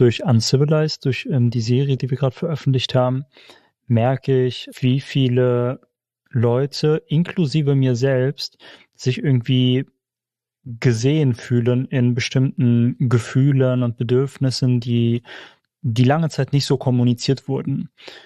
durch Uncivilized, durch die Serie, die wir gerade veröffentlicht haben, merke ich, wie viele Leute, inklusive mir selbst, sich irgendwie gesehen fühlen in bestimmten Gefühlen und Bedürfnissen, die lange Zeit nicht so kommuniziert wurden.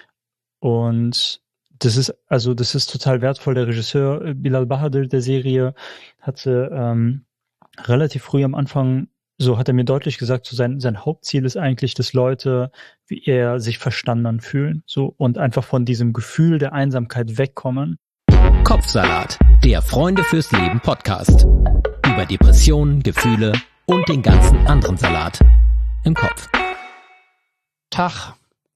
Und das ist total wertvoll. Der Regisseur Bilal Bahadur der Serie hatte relativ früh am Anfang, so hat er mir deutlich gesagt, so sein Hauptziel ist eigentlich, dass Leute wie er sich verstanden fühlen, so, und einfach von diesem Gefühl der Einsamkeit wegkommen. Kopfsalat, der Freunde fürs Leben Podcast. Über Depressionen, Gefühle und den ganzen anderen Salat im Kopf. Tag.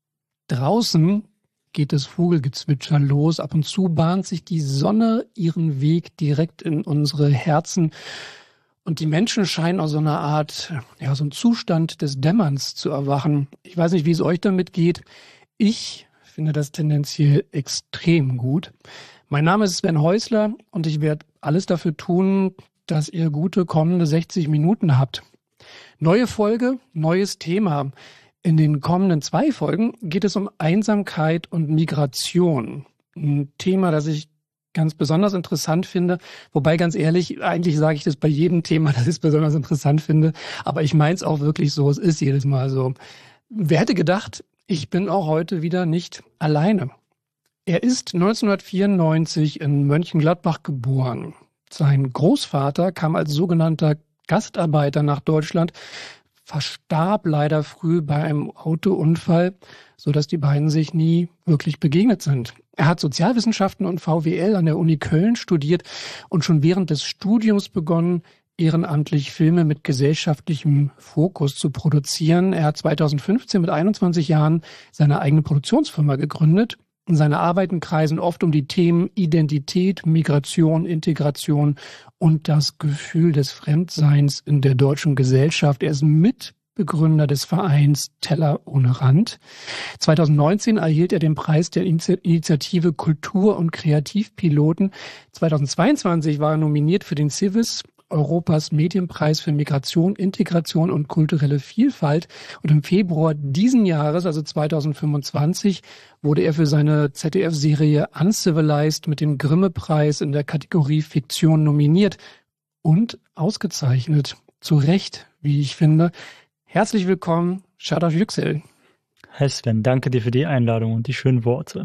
Draußen geht das Vogelgezwitscher los. Ab und zu bahnt sich die Sonne ihren Weg direkt in unsere Herzen. Und die Menschen scheinen aus so einer Art, so ein Zustand des Dämmerns zu erwachen. Ich weiß nicht, wie es euch damit geht. Ich finde das tendenziell extrem gut. Mein Name ist Sven Häusler und ich werde alles dafür tun, dass ihr gute kommende 60 Minuten habt. Neue Folge, neues Thema. In den kommenden 2 Folgen geht es um Einsamkeit und Migration. Ein Thema, das ich ganz besonders interessant finde. Wobei, ganz ehrlich, eigentlich sage ich das bei jedem Thema, das ich es besonders interessant finde. Aber ich meine es auch wirklich so, es ist jedes Mal so. Wer hätte gedacht, ich bin auch heute wieder nicht alleine. Er ist 1994 in Mönchengladbach geboren. Sein Großvater kam als sogenannter Gastarbeiter nach Deutschland, verstarb leider früh bei einem Autounfall, sodass die beiden sich nie wirklich begegnet sind. Er hat Sozialwissenschaften und VWL an der Uni Köln studiert und schon während des Studiums begonnen, ehrenamtlich Filme mit gesellschaftlichem Fokus zu produzieren. Er hat 2015 mit 21 Jahren seine eigene Produktionsfirma gegründet. Seine Arbeiten kreisen oft um die Themen Identität, Migration, Integration und das Gefühl des Fremdseins in der deutschen Gesellschaft. Er ist Mitbegründer des Vereins Teller ohne Rand. 2019 erhielt er den Preis der Initiative Kultur- und Kreativpiloten. 2022 war er nominiert für den Civis, Europas Medienpreis für Migration, Integration und kulturelle Vielfalt. Und im Februar diesen Jahres, also 2025, wurde er für seine ZDF-Serie Uncivilized mit dem Grimme-Preis in der Kategorie Fiktion nominiert und ausgezeichnet. Zu Recht, wie ich finde. Herzlich willkommen, Shadaf Yüksel. Hi Sven, danke dir für die Einladung und die schönen Worte.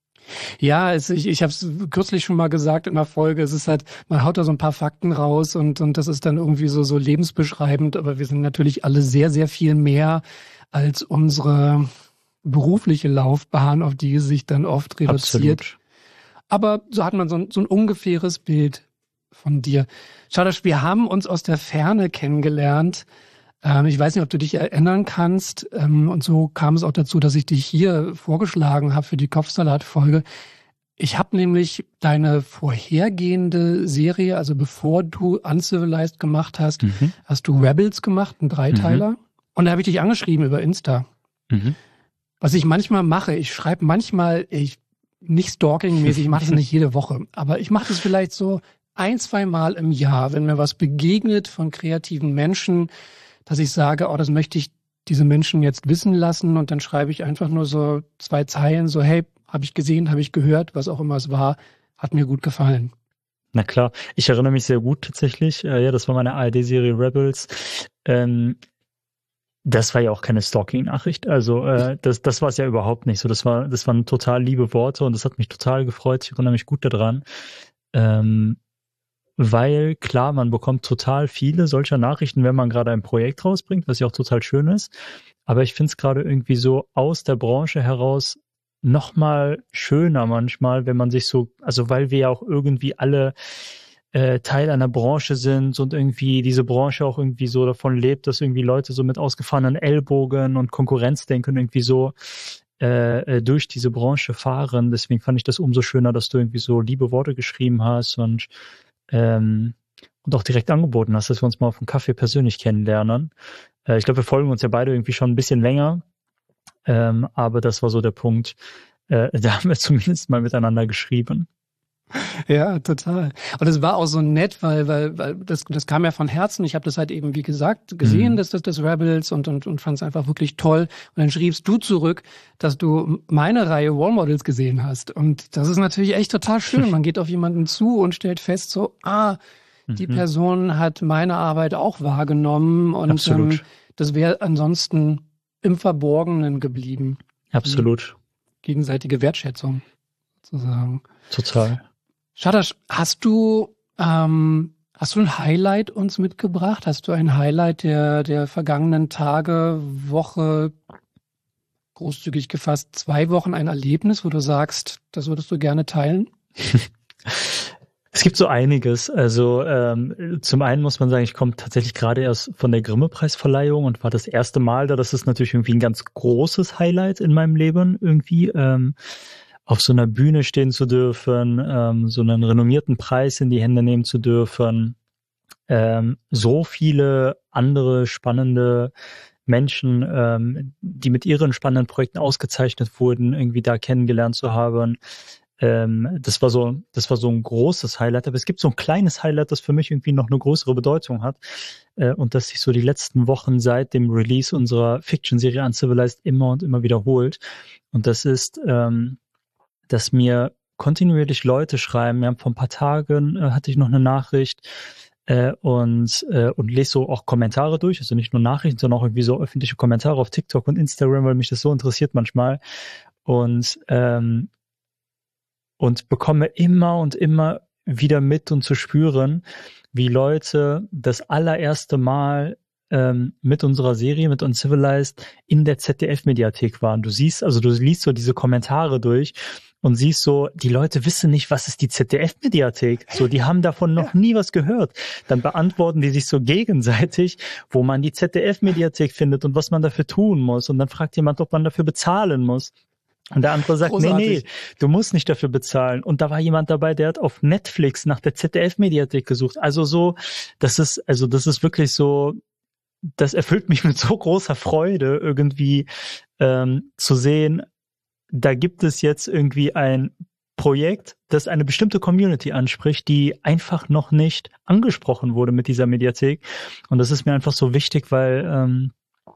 Ja, ich habe es kürzlich schon mal gesagt in der Folge, es ist halt, man haut da so ein paar Fakten raus und das ist dann irgendwie so lebensbeschreibend, aber wir sind natürlich alle sehr, sehr viel mehr als unsere berufliche Laufbahn, auf die sich dann oft reduziert. Absolut. Aber so hat man so ein ungefähres Bild von dir. Shadaf, wir haben uns aus der Ferne kennengelernt. Ich weiß nicht, ob du dich erinnern kannst. Und so kam es auch dazu, dass ich dich hier vorgeschlagen habe für die Kopfsalat-Folge. Ich habe nämlich deine vorhergehende Serie, also bevor du Uncivilized gemacht hast, hast du Rebels gemacht, einen Dreiteiler. Und da habe ich dich angeschrieben über Insta. Was ich manchmal mache, ich schreibe manchmal, nicht stalking-mäßig, ich mache das nicht jede Woche, aber ich mache das vielleicht so 1-2 Mal im Jahr, wenn mir was begegnet von kreativen Menschen, dass ich sage, das möchte ich diese Menschen jetzt wissen lassen, und dann schreibe ich einfach nur so 2 Zeilen, so hey, habe ich gesehen, habe ich gehört, was auch immer es war, hat mir gut gefallen. Na klar, ich erinnere mich sehr gut tatsächlich. Ja, das war meine ARD-Serie Rebels. Das war ja auch keine Stalking-Nachricht. Also das war es ja überhaupt nicht so. Das waren total liebe Worte und das hat mich total gefreut. Ich erinnere mich gut daran. Weil, klar, man bekommt total viele solcher Nachrichten, wenn man gerade ein Projekt rausbringt, was ja auch total schön ist. Aber ich finde es gerade irgendwie so aus der Branche heraus nochmal schöner manchmal, wenn man sich so, also weil wir ja auch irgendwie alle Teil einer Branche sind und irgendwie diese Branche auch irgendwie so davon lebt, dass irgendwie Leute so mit ausgefahrenen Ellbogen und Konkurrenzdenken irgendwie so durch diese Branche fahren. Deswegen fand ich das umso schöner, dass du irgendwie so liebe Worte geschrieben hast und auch direkt angeboten hast, dass wir uns mal auf einen Kaffee persönlich kennenlernen. Ich glaube, wir folgen uns ja beide irgendwie schon ein bisschen länger, aber das war so der Punkt, da haben wir zumindest mal miteinander geschrieben. Ja, total. Und es war auch so nett, weil das kam ja von Herzen. Ich habe das halt eben, wie gesagt, gesehen, das Rebels und fand es einfach wirklich toll. Und dann schriebst du zurück, dass du meine Reihe Role Models gesehen hast. Und das ist natürlich echt total schön. Man geht auf jemanden zu und stellt fest, so, die Person hat meine Arbeit auch wahrgenommen. Und das wäre ansonsten im Verborgenen geblieben. Absolut. Gegenseitige Wertschätzung, sozusagen. Total. Shadash, hast du ein Highlight uns mitgebracht? Hast du ein Highlight der vergangenen Tage, Woche, großzügig gefasst 2 Wochen, ein Erlebnis, wo du sagst, das würdest du gerne teilen? Es gibt so einiges. Also zum einen muss man sagen, ich komme tatsächlich gerade erst von der Grimme-Preisverleihung und war das erste Mal da. Das ist natürlich irgendwie ein ganz großes Highlight in meinem Leben irgendwie. Auf so einer Bühne stehen zu dürfen, so einen renommierten Preis in die Hände nehmen zu dürfen, so viele andere spannende Menschen, die mit ihren spannenden Projekten ausgezeichnet wurden, irgendwie da kennengelernt zu haben. Das war so ein großes Highlight, aber es gibt so ein kleines Highlight, das für mich irgendwie noch eine größere Bedeutung hat, und das sich so die letzten Wochen seit dem Release unserer Fiction-Serie Uncivilized immer und immer wiederholt. Und das ist, dass mir kontinuierlich Leute schreiben. Ja, vor ein paar Tagen hatte ich noch eine Nachricht und lese so auch Kommentare durch, also nicht nur Nachrichten, sondern auch irgendwie so öffentliche Kommentare auf TikTok und Instagram, weil mich das so interessiert manchmal. Und bekomme immer und immer wieder mit und zu spüren, wie Leute das allererste Mal mit unserer Serie, mit Uncivilized, in der ZDF-Mediathek waren. Du liest so diese Kommentare durch und siehst so, die Leute wissen nicht, was ist die ZDF-Mediathek. So, die haben davon noch nie was gehört. Dann beantworten die sich so gegenseitig, wo man die ZDF-Mediathek findet und was man dafür tun muss. Und dann fragt jemand, ob man dafür bezahlen muss. Und der andere sagt, nee, du musst nicht dafür bezahlen. Und da war jemand dabei, der hat auf Netflix nach der ZDF-Mediathek gesucht. Also so, das ist wirklich so, das erfüllt mich mit so großer Freude, irgendwie zu sehen, da gibt es jetzt irgendwie ein Projekt, das eine bestimmte Community anspricht, die einfach noch nicht angesprochen wurde mit dieser Mediathek. Und das ist mir einfach so wichtig, weil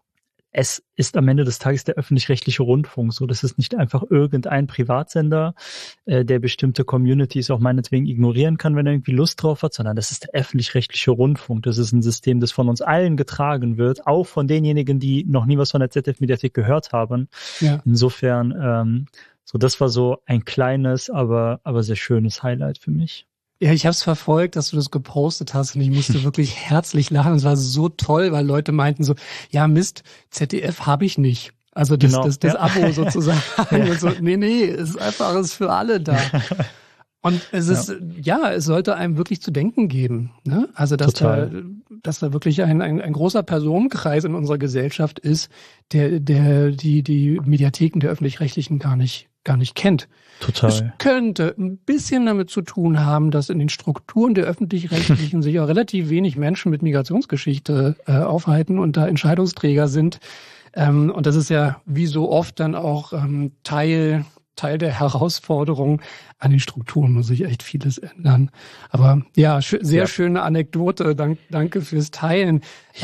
es ist am Ende des Tages der öffentlich-rechtliche Rundfunk. So, das ist nicht einfach irgendein Privatsender, der bestimmte Communities auch meinetwegen ignorieren kann, wenn er irgendwie Lust drauf hat, sondern das ist der öffentlich-rechtliche Rundfunk. Das ist ein System, das von uns allen getragen wird, auch von denjenigen, die noch nie was von der ZDF-Mediathek gehört haben. Ja. Insofern, das war so ein kleines, aber sehr schönes Highlight für mich. Ja, ich habe es verfolgt, dass du das gepostet hast und ich musste wirklich herzlich lachen. Es war so toll, weil Leute meinten so, ja Mist, ZDF habe ich nicht. Also das Abo sozusagen. Ja. So, nee, es ist einfach, es ist für alle da. Und es ist, es sollte einem wirklich zu denken geben. Ne? Also dass da wirklich ein großer Personenkreis in unserer Gesellschaft ist, der die Mediatheken der Öffentlich-Rechtlichen gar nicht kennt. Total. Es könnte ein bisschen damit zu tun haben, dass in den Strukturen der Öffentlich-Rechtlichen sich auch relativ wenig Menschen mit Migrationsgeschichte aufhalten und da Entscheidungsträger sind. Und das ist ja wie so oft dann auch Teil der Herausforderung. An den Strukturen muss sich echt vieles ändern. Aber ja, sehr schöne Anekdote. Danke fürs Teilen.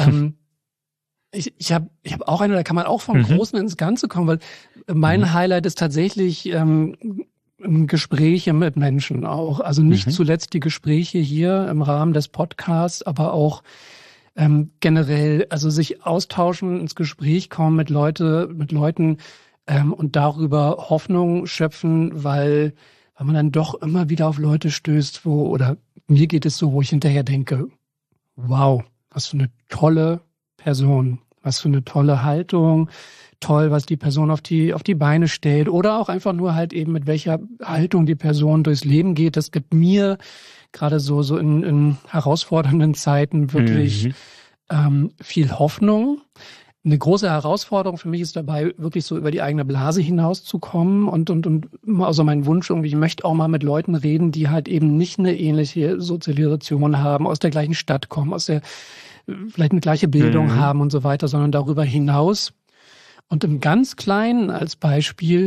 Ich hab auch eine, da kann man auch vom Großen ins Ganze kommen, weil mein Highlight ist tatsächlich Gespräche mit Menschen auch. Also nicht zuletzt die Gespräche hier im Rahmen des Podcasts, aber auch generell, also sich austauschen, ins Gespräch kommen mit Leuten und darüber Hoffnung schöpfen, weil man dann doch immer wieder auf Leute stößt, oder mir geht es so, wo ich hinterher denke, wow, was für eine tolle Person, was für eine tolle Haltung, toll, was die Person auf die Beine stellt oder auch einfach nur halt eben mit welcher Haltung die Person durchs Leben geht. Das gibt mir gerade so in herausfordernden Zeiten wirklich viel Hoffnung. Eine große Herausforderung für mich ist dabei, wirklich so über die eigene Blase hinauszukommen und also mein Wunsch irgendwie, ich möchte auch mal mit Leuten reden, die halt eben nicht eine ähnliche Sozialisation haben, aus der gleichen Stadt kommen, vielleicht eine gleiche Bildung haben und so weiter, sondern darüber hinaus. Und im ganz Kleinen als Beispiel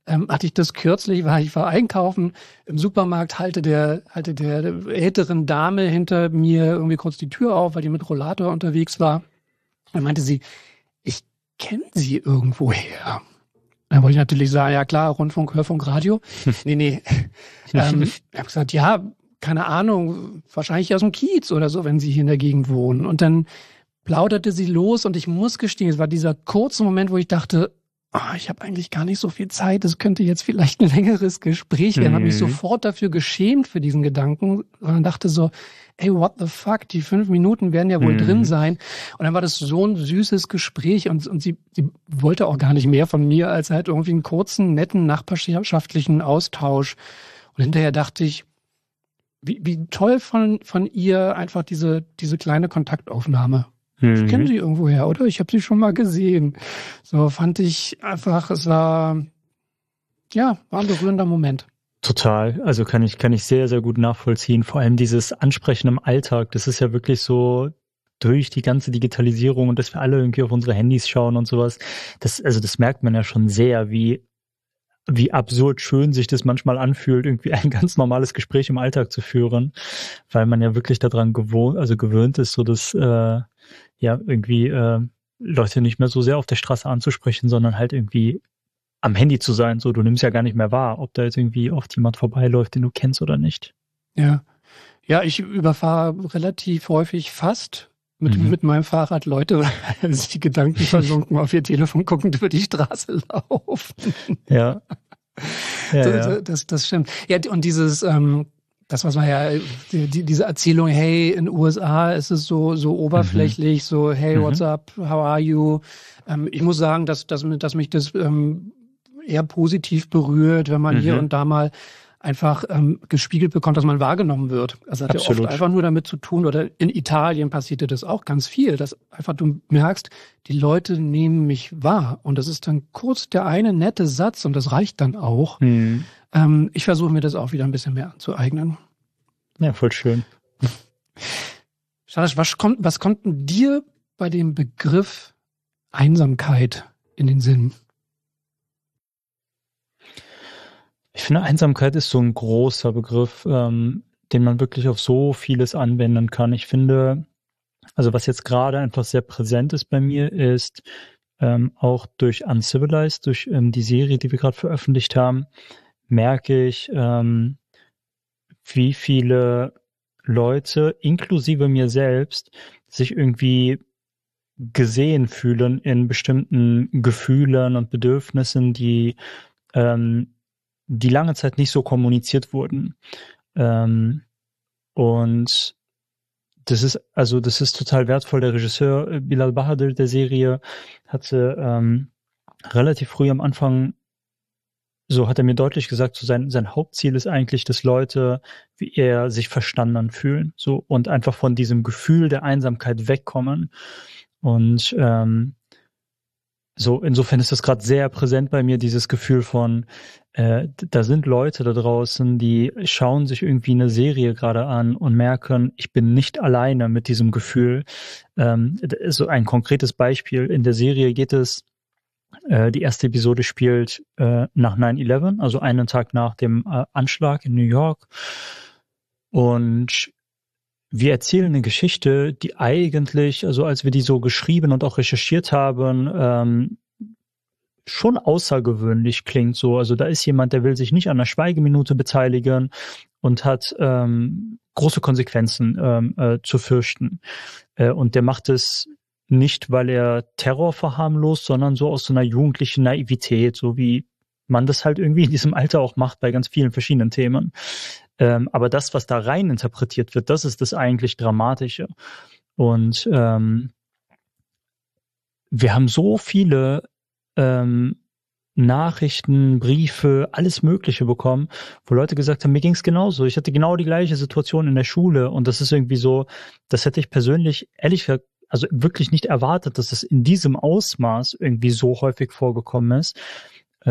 hatte ich das kürzlich, ich war einkaufen im Supermarkt, halte der älteren Dame hinter mir irgendwie kurz die Tür auf, weil die mit Rollator unterwegs war. Dann meinte sie, ich kenne Sie irgendwoher. Dann wollte ich natürlich sagen, ja klar, Rundfunk, Hörfunk, Radio. Nee. Ich habe gesagt, ja, keine Ahnung, wahrscheinlich aus dem Kiez oder so, wenn Sie hier in der Gegend wohnen. Und dann plauderte sie los und ich muss gestehen, es war dieser kurze Moment, wo ich dachte, ich habe eigentlich gar nicht so viel Zeit, es könnte jetzt vielleicht ein längeres Gespräch werden. Habe mich sofort dafür geschämt für diesen Gedanken, sondern dachte so, ey, what the fuck, die 5 Minuten werden ja wohl drin sein. Und dann war das so ein süßes Gespräch und sie wollte auch gar nicht mehr von mir, als halt irgendwie einen kurzen, netten, nachbarschaftlichen Austausch. Und hinterher dachte ich, wie toll von ihr einfach diese kleine Kontaktaufnahme. Ich kenne sie irgendwoher, oder? Ich habe sie schon mal gesehen. So fand ich einfach, es war ein berührender Moment. Total. Also kann ich sehr, sehr gut nachvollziehen. Vor allem dieses Ansprechen im Alltag. Das ist ja wirklich so durch die ganze Digitalisierung und dass wir alle irgendwie auf unsere Handys schauen und sowas. Das merkt man ja schon sehr, wie absurd schön sich das manchmal anfühlt, irgendwie ein ganz normales Gespräch im Alltag zu führen, weil man ja wirklich daran gewöhnt ist, so dass Leute nicht mehr so sehr auf der Straße anzusprechen, sondern halt irgendwie am Handy zu sein. So, du nimmst ja gar nicht mehr wahr, ob da jetzt irgendwie oft jemand vorbeiläuft, den du kennst oder nicht. Ja, ich überfahre relativ häufig fast mit meinem Fahrrad Leute, weil sich die Gedanken versunken auf ihr Telefon guckend über die Straße laufen. Ja. Das stimmt. Ja, und dieses das, was man ja, diese Erzählung, hey, in den USA ist es so oberflächlich, so, hey, what's up, how are you? Ich muss sagen, dass mich das eher positiv berührt, wenn man hier und da mal einfach gespiegelt bekommt, dass man wahrgenommen wird. Also hat ja oft einfach nur damit zu tun, oder in Italien passierte das auch ganz viel, dass einfach du merkst, die Leute nehmen mich wahr. Und das ist dann kurz der eine nette Satz und das reicht dann auch. Ich versuche mir das auch wieder ein bisschen mehr anzueignen. Ja, voll schön. Shadash, was kommt denn dir bei dem Begriff Einsamkeit in den Sinn? Ich finde, Einsamkeit ist so ein großer Begriff, den man wirklich auf so vieles anwenden kann. Ich finde, also was jetzt gerade einfach sehr präsent ist bei mir, ist auch durch Uncivilized, durch die Serie, die wir gerade veröffentlicht haben, merke ich, wie viele Leute, inklusive mir selbst, sich irgendwie gesehen fühlen in bestimmten Gefühlen und Bedürfnissen, die lange Zeit nicht so kommuniziert wurden. Und das ist total wertvoll. Der Regisseur Bilal Bahadur der Serie hatte relativ früh am Anfang, so hat er mir deutlich gesagt, so sein Hauptziel ist eigentlich, dass Leute wie er sich verstanden fühlen, so, und einfach von diesem Gefühl der Einsamkeit wegkommen. Und so insofern ist das gerade sehr präsent bei mir, dieses Gefühl von da sind Leute da draußen, die schauen sich irgendwie eine Serie gerade an und merken, ich bin nicht alleine mit diesem Gefühl. So ein konkretes Beispiel: In der Serie geht es, die erste Episode spielt nach 9/11, also einen Tag nach dem Anschlag in New York. Und wir erzählen eine Geschichte, die eigentlich, also als wir die so geschrieben und auch recherchiert haben, schon außergewöhnlich klingt so. Also da ist jemand, der will sich nicht an einer Schweigeminute beteiligen und hat große Konsequenzen zu fürchten. Und der macht es nicht, weil er Terror verharmlost, sondern so aus so einer jugendlichen Naivität, so wie man das halt irgendwie in diesem Alter auch macht bei ganz vielen verschiedenen Themen. Aber das, was da rein interpretiert wird, das ist das eigentlich Dramatische. Und wir haben so viele Nachrichten, Briefe, alles Mögliche bekommen, wo Leute gesagt haben, mir ging's genauso. Ich hatte genau die gleiche Situation in der Schule, und das ist irgendwie so, das hätte ich persönlich, ehrlich gesagt, also wirklich nicht erwartet, dass es in diesem Ausmaß irgendwie so häufig vorgekommen ist.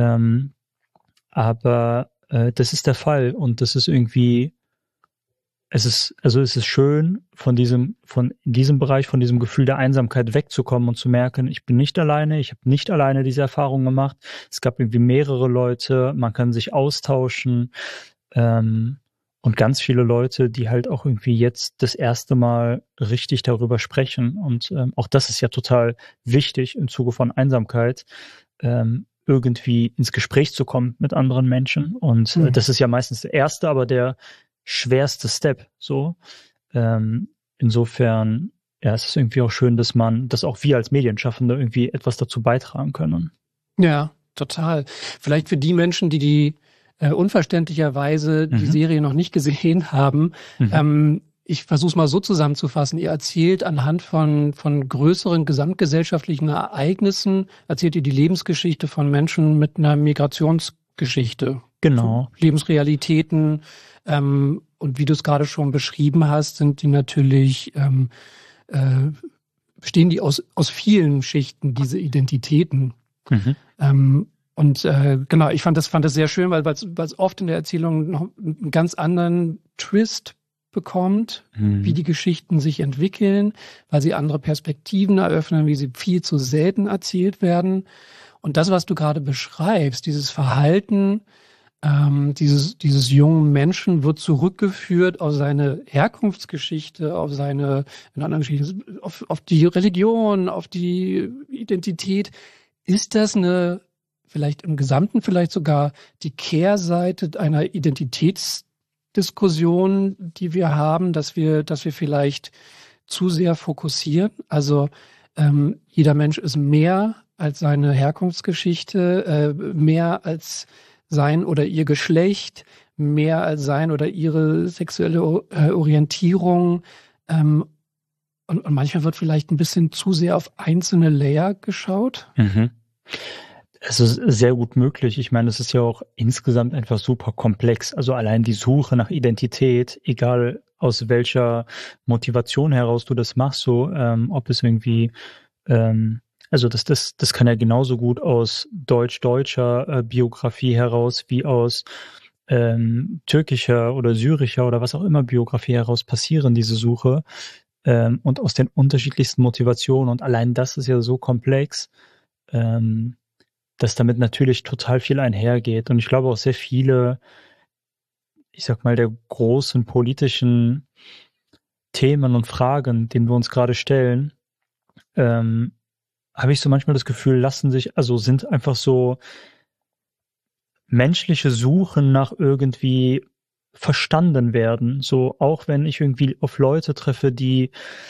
Aber das ist der Fall, und das ist irgendwie es ist schön, von diesem Bereich, von diesem Gefühl der Einsamkeit wegzukommen und zu merken, ich bin nicht alleine, ich habe nicht alleine diese Erfahrung gemacht. Es gab irgendwie mehrere Leute, man kann sich austauschen, und ganz viele Leute, die halt auch irgendwie jetzt das erste Mal richtig darüber sprechen. Und auch das ist ja total wichtig im Zuge von Einsamkeit, irgendwie ins Gespräch zu kommen mit anderen Menschen. Und das ist ja meistens der erste, aber der schwerste Step. So. Insofern, ja, es ist irgendwie auch schön, dass auch wir als Medienschaffende irgendwie etwas dazu beitragen können. Ja, total. Vielleicht für die Menschen, die unverständlicherweise die Serie noch nicht gesehen haben. Ich versuche es mal so zusammenzufassen. Ihr erzählt anhand von größeren gesamtgesellschaftlichen Ereignissen, erzählt ihr die Lebensgeschichte von Menschen mit einer Migrationsgeschichte. Genau. Lebensrealitäten. Und wie du es gerade schon beschrieben hast, sind die natürlich, bestehen die aus vielen Schichten, diese Identitäten. Genau, ich fand das sehr schön, weil es oft in der Erzählung noch einen ganz anderen Twist bekommt, wie die Geschichten sich entwickeln, weil sie andere Perspektiven eröffnen, wie sie viel zu selten erzählt werden. Und das, was du gerade beschreibst, dieses Verhalten dieses jungen Menschen wird zurückgeführt auf seine Herkunftsgeschichte, auf seine, in anderen Geschichten, auf die Religion, auf die Identität. Ist das vielleicht im Gesamten vielleicht sogar die Kehrseite einer Identitätsdiskussion, die wir haben, dass wir vielleicht zu sehr fokussieren? Also jeder Mensch ist mehr als seine Herkunftsgeschichte, mehr als sein oder ihr Geschlecht, mehr als sein oder ihre sexuelle Orientierung. Und manchmal wird vielleicht ein bisschen zu sehr auf einzelne Layer geschaut. Es ist sehr gut möglich. Ich meine, es ist ja auch insgesamt einfach super komplex. Also allein die Suche nach Identität, egal aus welcher Motivation heraus du das machst, so ob es irgendwie also das kann ja genauso gut aus deutscher Biografie heraus wie aus türkischer oder syrischer oder was auch immer Biografie heraus passieren, diese Suche, und aus den unterschiedlichsten Motivationen. Und allein das ist ja so komplex, dass damit natürlich total viel einhergeht. Und ich glaube auch sehr viele, ich sag mal, der großen politischen Themen und Fragen, denen wir uns gerade stellen, habe ich so manchmal das Gefühl, sind einfach so menschliche Suchen nach irgendwie verstanden werden. So, auch wenn ich irgendwie auf Leute treffe, die,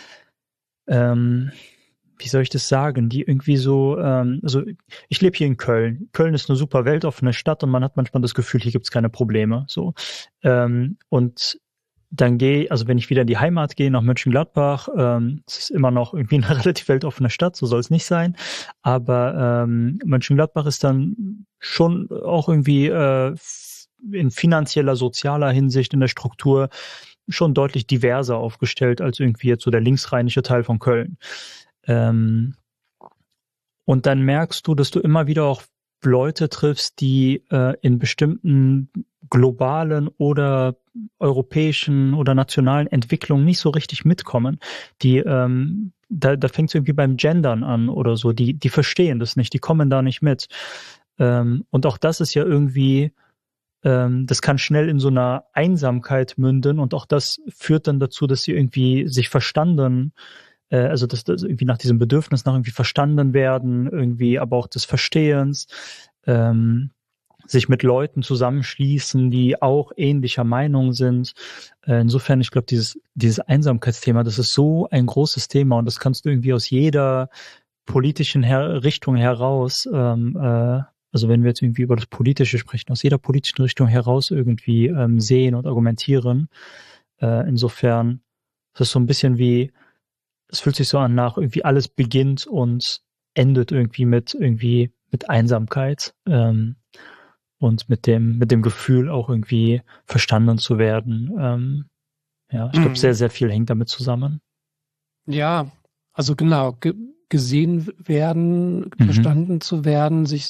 wie soll ich das sagen, die irgendwie so, also ich lebe hier in Köln. Köln ist eine super weltoffene Stadt und man hat manchmal das Gefühl, hier gibt's keine Probleme. So, und dann wenn ich wieder in die Heimat gehe, nach Mönchengladbach, es ist immer noch irgendwie eine relativ weltoffene Stadt, so soll es nicht sein, aber Mönchengladbach ist dann schon auch irgendwie in finanzieller, sozialer Hinsicht in der Struktur schon deutlich diverser aufgestellt als irgendwie jetzt so der linksrheinische Teil von Köln. Und dann merkst du, dass du immer wieder auch Leute triffst, die in bestimmten globalen oder europäischen oder nationalen Entwicklungen nicht so richtig mitkommen. Die da fängt es irgendwie beim Gendern an oder so. Die verstehen das nicht, die kommen da nicht mit. Und auch das ist ja irgendwie, das kann schnell in so einer Einsamkeit münden und auch das führt dann dazu, dass sie irgendwie sich verstanden, also dass das irgendwie nach diesem Bedürfnis nach irgendwie verstanden werden, irgendwie aber auch des Verstehens, sich mit Leuten zusammenschließen, die auch ähnlicher Meinung sind. Insofern, ich glaube, dieses Einsamkeitsthema, das ist so ein großes Thema und das kannst du irgendwie aus jeder politischen Richtung heraus, also wenn wir jetzt irgendwie über das Politische sprechen, aus jeder politischen Richtung heraus irgendwie sehen und argumentieren. Insofern, das ist so ein bisschen wie, es fühlt sich so an nach irgendwie alles beginnt und endet irgendwie mit Einsamkeit. Und mit dem Gefühl auch irgendwie verstanden zu werden. Ja, ich glaube, sehr, sehr viel hängt damit zusammen. Ja, also genau, gesehen werden, verstanden zu werden, sich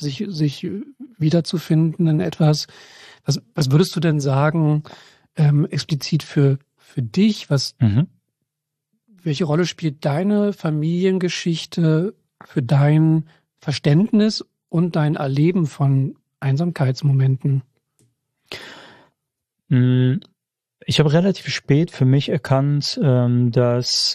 wiederzufinden in etwas. Was würdest du denn sagen, explizit für für dich? Welche Rolle spielt deine Familiengeschichte für dein Verständnis und dein Erleben von Einsamkeitsmomenten? Ich habe relativ spät für mich erkannt, dass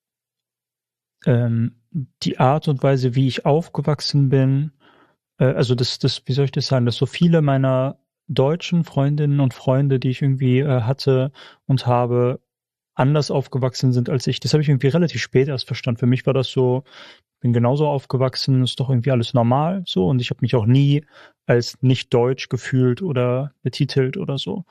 die Art und Weise, wie ich aufgewachsen bin, also wie soll ich das sagen, dass so viele meiner deutschen Freundinnen und Freunde, die ich irgendwie hatte und habe, anders aufgewachsen sind als ich. Das habe ich irgendwie relativ spät erst verstanden. Für mich war das so, bin genauso aufgewachsen, ist doch irgendwie alles normal so, und ich habe mich auch nie als nicht deutsch gefühlt oder betitelt oder so.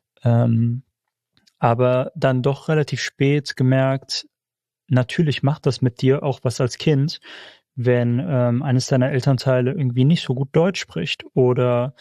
Aber dann doch relativ spät gemerkt, natürlich macht das mit dir auch was als Kind, wenn eines deiner Elternteile irgendwie nicht so gut Deutsch spricht oder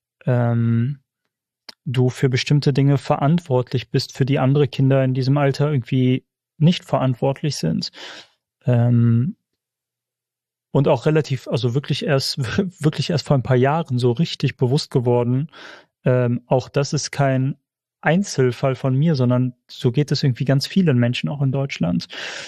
du für bestimmte Dinge verantwortlich bist, für die andere Kinder in diesem Alter irgendwie nicht verantwortlich sind. Und auch relativ, also wirklich erst vor ein paar Jahren so richtig bewusst geworden, auch das ist kein Einzelfall von mir, sondern so geht es irgendwie ganz vielen Menschen auch in Deutschland.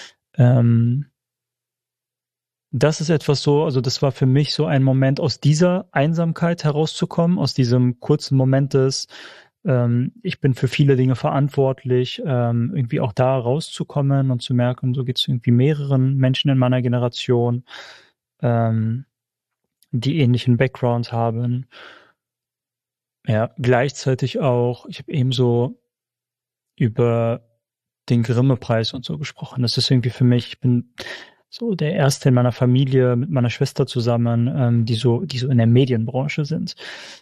Das ist etwas so, also das war für mich so ein Moment, aus dieser Einsamkeit herauszukommen, aus diesem kurzen Moment des, ich bin für viele Dinge verantwortlich, irgendwie auch da rauszukommen und zu merken, so geht es irgendwie mehreren Menschen in meiner Generation, die ähnlichen Background haben. Ja, gleichzeitig auch, ich habe eben so über den Grimme-Preis und so gesprochen. Das ist irgendwie für mich, ich bin so der Erste in meiner Familie mit meiner Schwester zusammen, die so in der Medienbranche sind.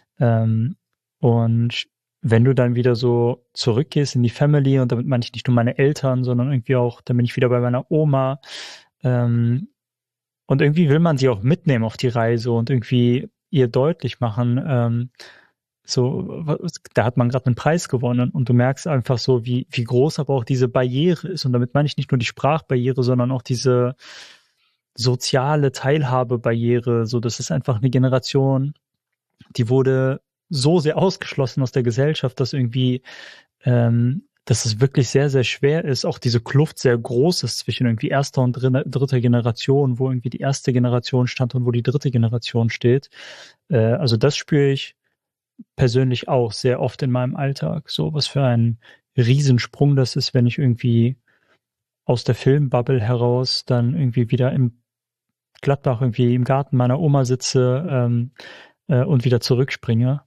Und wenn du dann wieder so zurückgehst in die Family, und damit meine ich nicht nur meine Eltern, sondern irgendwie auch, dann bin ich wieder bei meiner Oma. Und irgendwie will man sie auch mitnehmen auf die Reise und irgendwie ihr deutlich machen, da hat man gerade einen Preis gewonnen, und du merkst einfach so, wie groß aber auch diese Barriere ist. Und damit meine ich nicht nur die Sprachbarriere, sondern auch diese soziale Teilhabebarriere. So, das ist einfach eine Generation, die wurde so sehr ausgeschlossen aus der Gesellschaft, dass irgendwie, dass es wirklich sehr, sehr schwer ist, auch diese Kluft sehr groß ist zwischen irgendwie erster und dritter Generation, wo irgendwie die erste Generation stand und wo die dritte Generation steht. Also das spüre ich persönlich auch sehr oft in meinem Alltag. So, was für ein Riesensprung das ist, wenn ich irgendwie aus der Filmbubble heraus dann irgendwie wieder im Gladbach irgendwie im Garten meiner Oma sitze und wieder zurückspringe.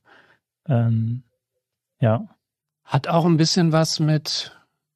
Ja. Hat auch ein bisschen was mit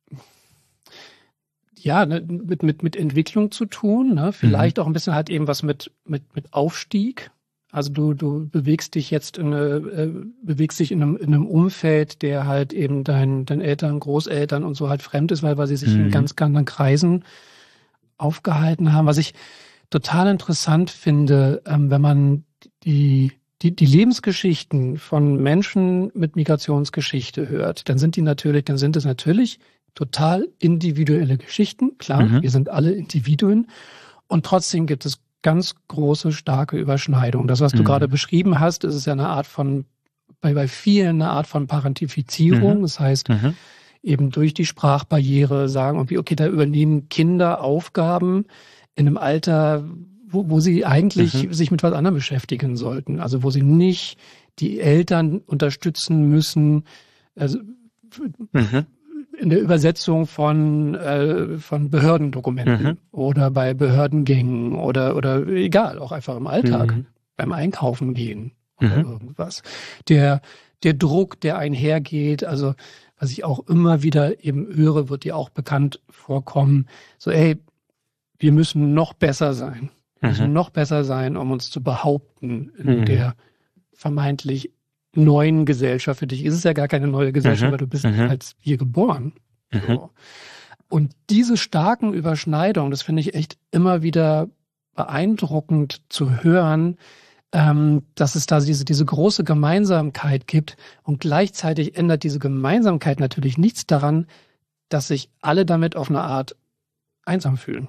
Entwicklung zu tun, ne? Vielleicht auch ein bisschen halt eben was mit Aufstieg. Also du bewegst dich jetzt in einem Umfeld, der halt eben deinen Eltern, Großeltern und so halt fremd ist, weil sie sich in ganz anderen Kreisen aufgehalten haben. Was ich total interessant finde, wenn man die Lebensgeschichten von Menschen mit Migrationsgeschichte hört, dann sind es natürlich total individuelle Geschichten. Klar, wir sind alle Individuen, und trotzdem gibt es ganz große, starke Überschneidung. Das, was du gerade beschrieben hast, ist ja eine Art von, bei vielen eine Art von Parentifizierung. Das heißt, eben durch die Sprachbarriere sagen, okay, da übernehmen Kinder Aufgaben in einem Alter, wo sie eigentlich sich mit was anderem beschäftigen sollten. Also wo sie nicht die Eltern unterstützen müssen, also in der Übersetzung von Behördendokumenten oder bei Behördengängen oder egal, auch einfach im Alltag, beim Einkaufen gehen oder irgendwas. Der Druck, der einhergeht, also was ich auch immer wieder eben höre, wird dir auch bekannt vorkommen, so wir müssen noch besser sein. Wir müssen noch besser sein, um uns zu behaupten in der vermeintlich neuen Gesellschaft. Für dich ist es ja gar keine neue Gesellschaft, weil du bist als hier geboren. So. Und diese starken Überschneidungen, das finde ich echt immer wieder beeindruckend zu hören, dass es da diese große Gemeinsamkeit gibt. Und gleichzeitig ändert diese Gemeinsamkeit natürlich nichts daran, dass sich alle damit auf eine Art einsam fühlen.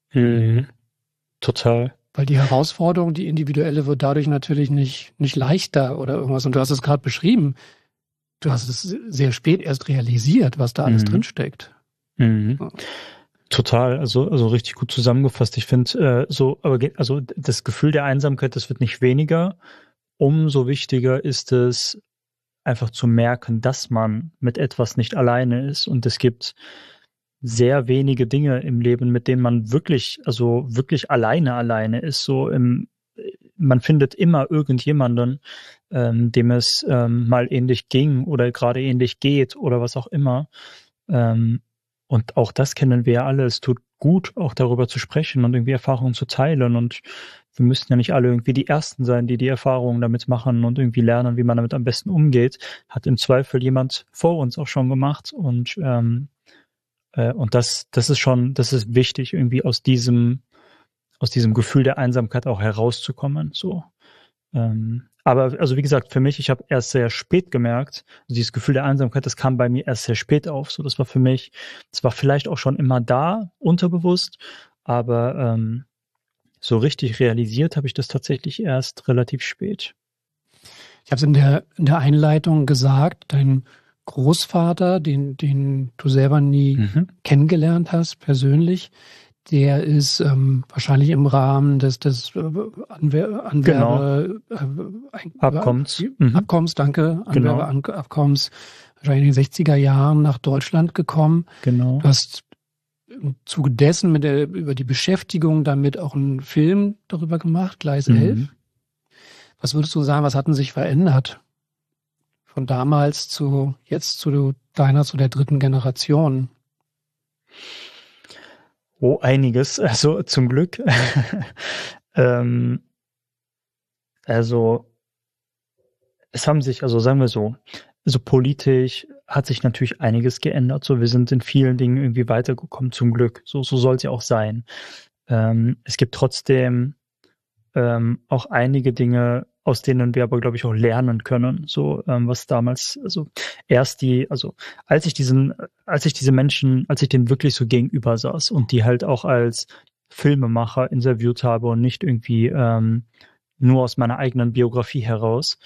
Total. Weil die Herausforderung, die individuelle, wird dadurch natürlich nicht leichter oder irgendwas. Und du hast es gerade beschrieben. du hast es sehr spät erst realisiert, was da alles drinsteckt. Mhm. Ja. Total, also richtig gut zusammengefasst. Ich finde also das Gefühl der Einsamkeit, das wird nicht weniger. Umso wichtiger ist es, einfach zu merken, dass man mit etwas nicht alleine ist. Und es gibt sehr wenige Dinge im Leben, mit denen man wirklich alleine ist. Man findet immer irgendjemanden, dem es mal ähnlich ging oder gerade ähnlich geht oder was auch immer. Und auch das kennen wir ja alle. Es tut gut, auch darüber zu sprechen und irgendwie Erfahrungen zu teilen. Und wir müssten ja nicht alle irgendwie die Ersten sein, die Erfahrungen damit machen und irgendwie lernen, wie man damit am besten umgeht. Hat im Zweifel jemand vor uns auch schon gemacht. Und das ist wichtig, irgendwie aus diesem Gefühl der Einsamkeit auch herauszukommen. So. Aber also wie gesagt, für mich, ich habe erst sehr spät gemerkt, also dieses Gefühl der Einsamkeit, das kam bei mir erst sehr spät auf. So, das war für mich, das war vielleicht auch schon immer da, unterbewusst, aber so richtig realisiert habe ich das tatsächlich erst relativ spät. Ich habe es in der Einleitung gesagt, dein Großvater, den du selber nie kennengelernt hast, persönlich, der ist wahrscheinlich im Rahmen des Abkommens, Anwerbeabkommens wahrscheinlich in den 60er Jahren nach Deutschland gekommen. Genau. Du hast im Zuge dessen über die Beschäftigung damit auch einen Film darüber gemacht, Gleis 11. Was würdest du sagen, was hat denn sich verändert? Von damals zu jetzt zu der dritten Generation? Oh, einiges. Also zum Glück. Also es haben sich, also sagen wir so politisch hat sich natürlich einiges geändert. So, wir sind in vielen Dingen irgendwie weitergekommen, zum Glück. So soll es ja auch sein. Es gibt trotzdem auch einige Dinge, aus denen wir aber, glaube ich, auch lernen können. So, was damals, als ich denen wirklich so gegenüber saß und die halt auch als Filmemacher interviewt habe und nicht irgendwie nur aus meiner eigenen Biografie heraus,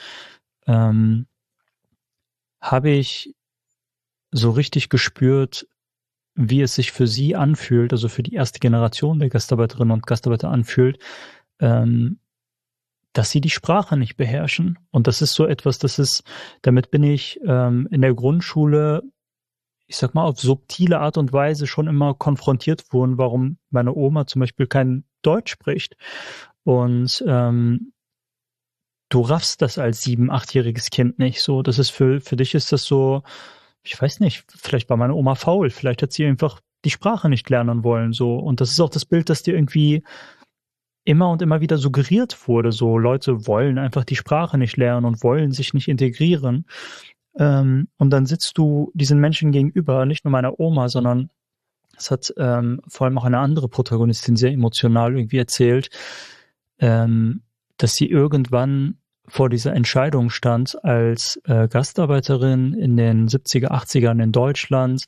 habe ich so richtig gespürt, wie es sich für sie anfühlt, also für die erste Generation der Gastarbeiterinnen und Gastarbeiter anfühlt, dass sie die Sprache nicht beherrschen. Und das ist so etwas, damit bin ich in der Grundschule, ich sag mal, auf subtile Art und Weise schon immer konfrontiert worden, warum meine Oma zum Beispiel kein Deutsch spricht. Und du raffst das als 7-, 8-jähriges Kind nicht. So, das ist für dich ist das so, ich weiß nicht, vielleicht war meine Oma faul, vielleicht hat sie einfach die Sprache nicht lernen wollen. So. Und das ist auch das Bild, das dir irgendwie immer und immer wieder suggeriert wurde. So, Leute wollen einfach die Sprache nicht lernen und wollen sich nicht integrieren. Und dann sitzt du diesen Menschen gegenüber, nicht nur meiner Oma, sondern es hat vor allem auch eine andere Protagonistin sehr emotional irgendwie erzählt, dass sie irgendwann vor dieser Entscheidung stand als Gastarbeiterin in den 70er, 80ern in Deutschland.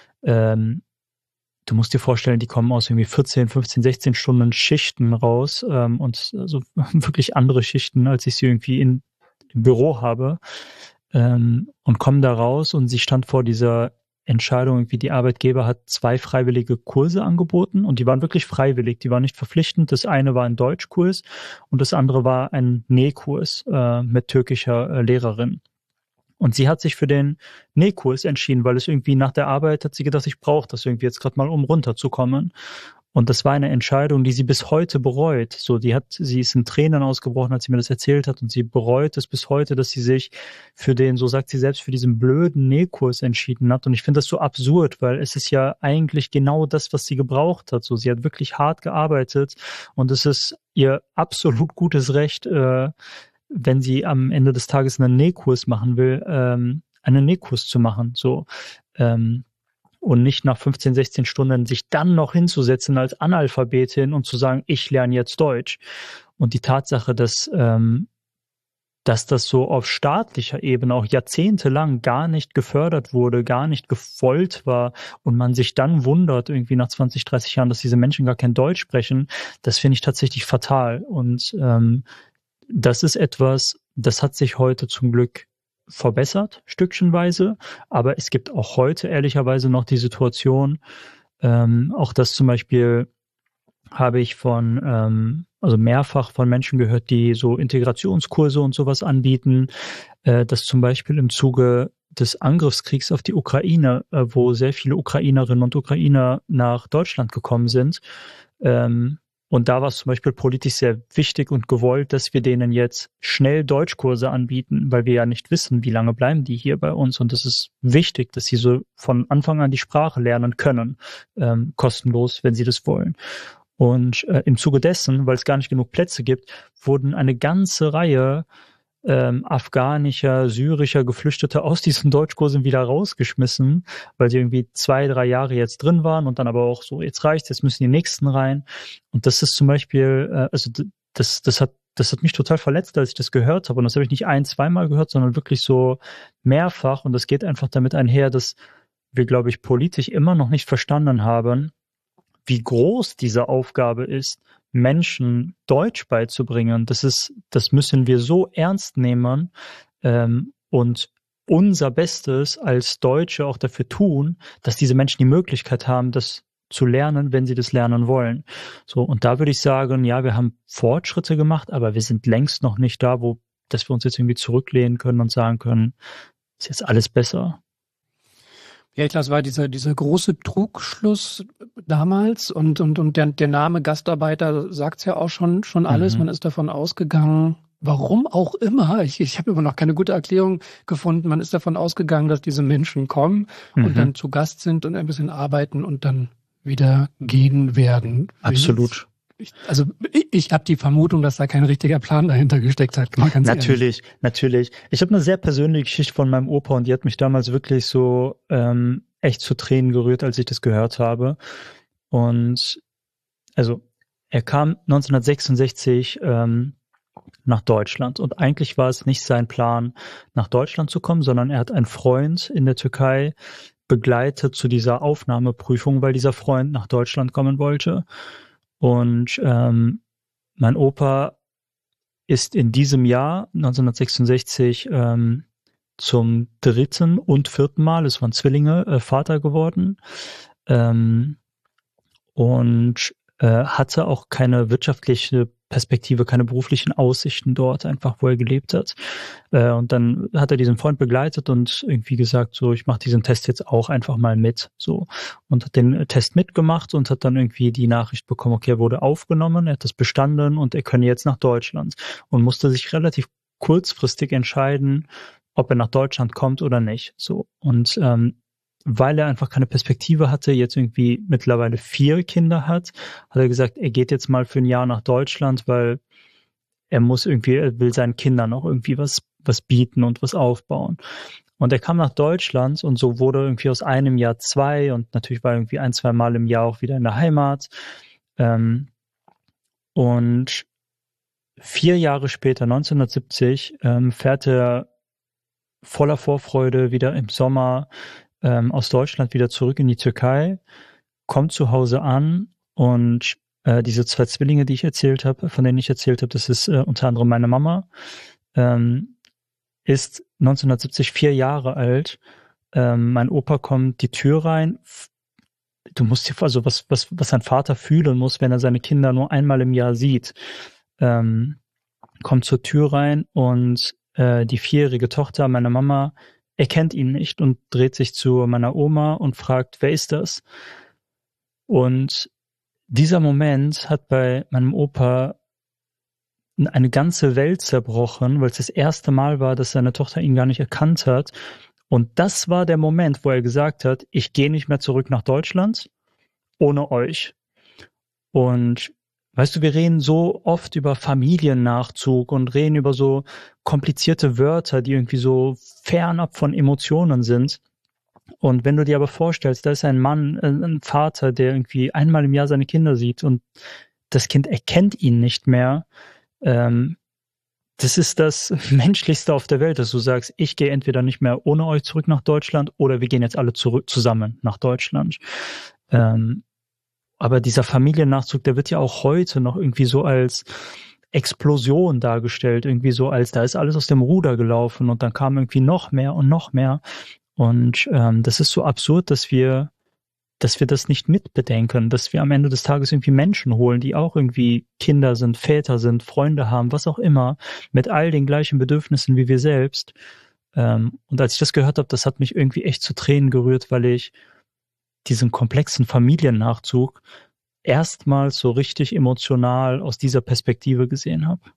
Du musst dir vorstellen, die kommen aus irgendwie 14, 15, 16 Stunden Schichten raus und also wirklich andere Schichten, als ich sie irgendwie im Büro habe, und kommen da raus und sie stand vor dieser Entscheidung, irgendwie die Arbeitgeber hat 2 freiwillige Kurse angeboten und die waren wirklich freiwillig, die waren nicht verpflichtend. Das eine war ein Deutschkurs und das andere war ein Nähkurs mit türkischer Lehrerin. Und sie hat sich für den Nähkurs entschieden, weil es irgendwie nach der Arbeit hat sie gedacht, ich brauche das irgendwie jetzt gerade mal, um runterzukommen. Und das war eine Entscheidung, die sie bis heute bereut. So, sie ist in Tränen ausgebrochen, als sie mir das erzählt hat, und sie bereut es bis heute, dass sie sich für den, so sagt sie selbst, für diesen blöden Nähkurs entschieden hat. Und ich finde das so absurd, weil es ist ja eigentlich genau das, was sie gebraucht hat. So, sie hat wirklich hart gearbeitet und es ist ihr absolut gutes Recht, wenn sie am Ende des Tages einen Nähkurs machen will, einen Nähkurs zu machen. So, und nicht nach 15, 16 Stunden sich dann noch hinzusetzen als Analphabetin und zu sagen, ich lerne jetzt Deutsch. Und die Tatsache, dass das so auf staatlicher Ebene auch jahrzehntelang gar nicht gefördert wurde, gar nicht gewollt war und man sich dann wundert, irgendwie nach 20, 30 Jahren, dass diese Menschen gar kein Deutsch sprechen, das finde ich tatsächlich fatal. Und das ist etwas, das hat sich heute zum Glück verbessert, stückchenweise, aber es gibt auch heute ehrlicherweise noch die Situation, auch das zum Beispiel habe ich also mehrfach von Menschen gehört, die so Integrationskurse und sowas anbieten, dass zum Beispiel im Zuge des Angriffskriegs auf die Ukraine, wo sehr viele Ukrainerinnen und Ukrainer nach Deutschland gekommen sind, und da war es zum Beispiel politisch sehr wichtig und gewollt, dass wir denen jetzt schnell Deutschkurse anbieten, weil wir ja nicht wissen, wie lange bleiben die hier bei uns. Und es ist wichtig, dass sie so von Anfang an die Sprache lernen können, kostenlos, wenn sie das wollen. Und im Zuge dessen, weil es gar nicht genug Plätze gibt, wurden eine ganze Reihe afghanischer, syrischer Geflüchteter aus diesen Deutschkursen wieder rausgeschmissen, weil sie irgendwie 2-3 Jahre jetzt drin waren und dann aber auch so, jetzt reicht's, jetzt müssen die Nächsten rein. Und das ist zum Beispiel, also das hat mich total verletzt, als ich das gehört habe. Und das habe ich nicht 1-2 Mal gehört, sondern wirklich so mehrfach. Und das geht einfach damit einher, dass wir, glaube ich, politisch immer noch nicht verstanden haben, wie groß diese Aufgabe ist, Menschen Deutsch beizubringen. Das müssen wir so ernst nehmen und unser Bestes als Deutsche auch dafür tun, dass diese Menschen die Möglichkeit haben, das zu lernen, wenn sie das lernen wollen. So, und da würde ich sagen, ja, wir haben Fortschritte gemacht, aber wir sind längst noch nicht da, dass wir uns jetzt irgendwie zurücklehnen können und sagen können, ist jetzt alles besser. Ja, ich glaube, es war dieser große Trugschluss damals und der Name Gastarbeiter sagt's ja auch schon alles. Man ist davon ausgegangen, warum auch immer, ich habe immer noch keine gute Erklärung gefunden, man ist davon ausgegangen, dass diese Menschen kommen und dann zu Gast sind und ein bisschen arbeiten und dann wieder gehen werden. Absolut. Ich habe die Vermutung, dass da kein richtiger Plan dahinter gesteckt hat. Natürlich. Ich habe eine sehr persönliche Geschichte von meinem Opa und die hat mich damals wirklich so echt zu Tränen gerührt, als ich das gehört habe. Und also er kam 1966 nach Deutschland und eigentlich war es nicht sein Plan, nach Deutschland zu kommen, sondern er hat einen Freund in der Türkei begleitet zu dieser Aufnahmeprüfung, weil dieser Freund nach Deutschland kommen wollte. Und mein Opa ist in diesem Jahr 1966 zum 3. und 4. Mal, es waren Zwillinge, Vater geworden und hatte auch keine wirtschaftliche Perspektive, keine beruflichen Aussichten dort, einfach wo er gelebt hat. Und dann hat er diesen Freund begleitet und irgendwie gesagt, so, ich mache diesen Test jetzt auch einfach mal mit, so. Und hat den Test mitgemacht und hat dann irgendwie die Nachricht bekommen, okay, er wurde aufgenommen, er hat das bestanden und er könne jetzt nach Deutschland und musste sich relativ kurzfristig entscheiden, ob er nach Deutschland kommt oder nicht, so. Und weil er einfach keine Perspektive hatte, jetzt irgendwie mittlerweile 4 Kinder hat er gesagt, er geht jetzt mal für ein Jahr nach Deutschland, weil er will seinen Kindern auch irgendwie was bieten und was aufbauen. Und er kam nach Deutschland und so wurde irgendwie aus einem Jahr 2 und natürlich war er irgendwie 1-2 Mal im Jahr auch wieder in der Heimat. Und 4 Jahre später, 1970, fährt er voller Vorfreude wieder im Sommer aus Deutschland wieder zurück in die Türkei, kommt zu Hause an und diese 2 Zwillinge, von denen ich erzählt habe, das ist unter anderem meine Mama, ist 1970 4 Jahre alt. Mein Opa kommt die Tür rein. Du musst dir also was ein Vater fühlen muss, wenn er seine Kinder nur einmal im Jahr sieht. Kommt zur Tür rein und die 4-jährige Tochter meiner Mama erkennt ihn nicht und dreht sich zu meiner Oma und fragt, wer ist das? Und dieser Moment hat bei meinem Opa eine ganze Welt zerbrochen, weil es das erste Mal war, dass seine Tochter ihn gar nicht erkannt hat. Und das war der Moment, wo er gesagt hat, ich gehe nicht mehr zurück nach Deutschland ohne euch. Und weißt du, wir reden so oft über Familiennachzug und reden über so komplizierte Wörter, die irgendwie so fernab von Emotionen sind. Und wenn du dir aber vorstellst, da ist ein Mann, ein Vater, der irgendwie einmal im Jahr seine Kinder sieht und das Kind erkennt ihn nicht mehr, das ist das Menschlichste auf der Welt, dass du sagst, ich gehe entweder nicht mehr ohne euch zurück nach Deutschland oder wir gehen jetzt alle zusammen nach Deutschland. Aber dieser Familiennachzug, der wird ja auch heute noch irgendwie so als Explosion dargestellt, irgendwie so als da ist alles aus dem Ruder gelaufen und dann kam irgendwie noch mehr und noch mehr. Und das ist so absurd, dass wir das nicht mitbedenken, dass wir am Ende des Tages irgendwie Menschen holen, die auch irgendwie Kinder sind, Väter sind, Freunde haben, was auch immer, mit all den gleichen Bedürfnissen wie wir selbst. Und als ich das gehört habe, das hat mich irgendwie echt zu Tränen gerührt, weil ich diesen komplexen Familiennachzug erstmals so richtig emotional aus dieser Perspektive gesehen habe.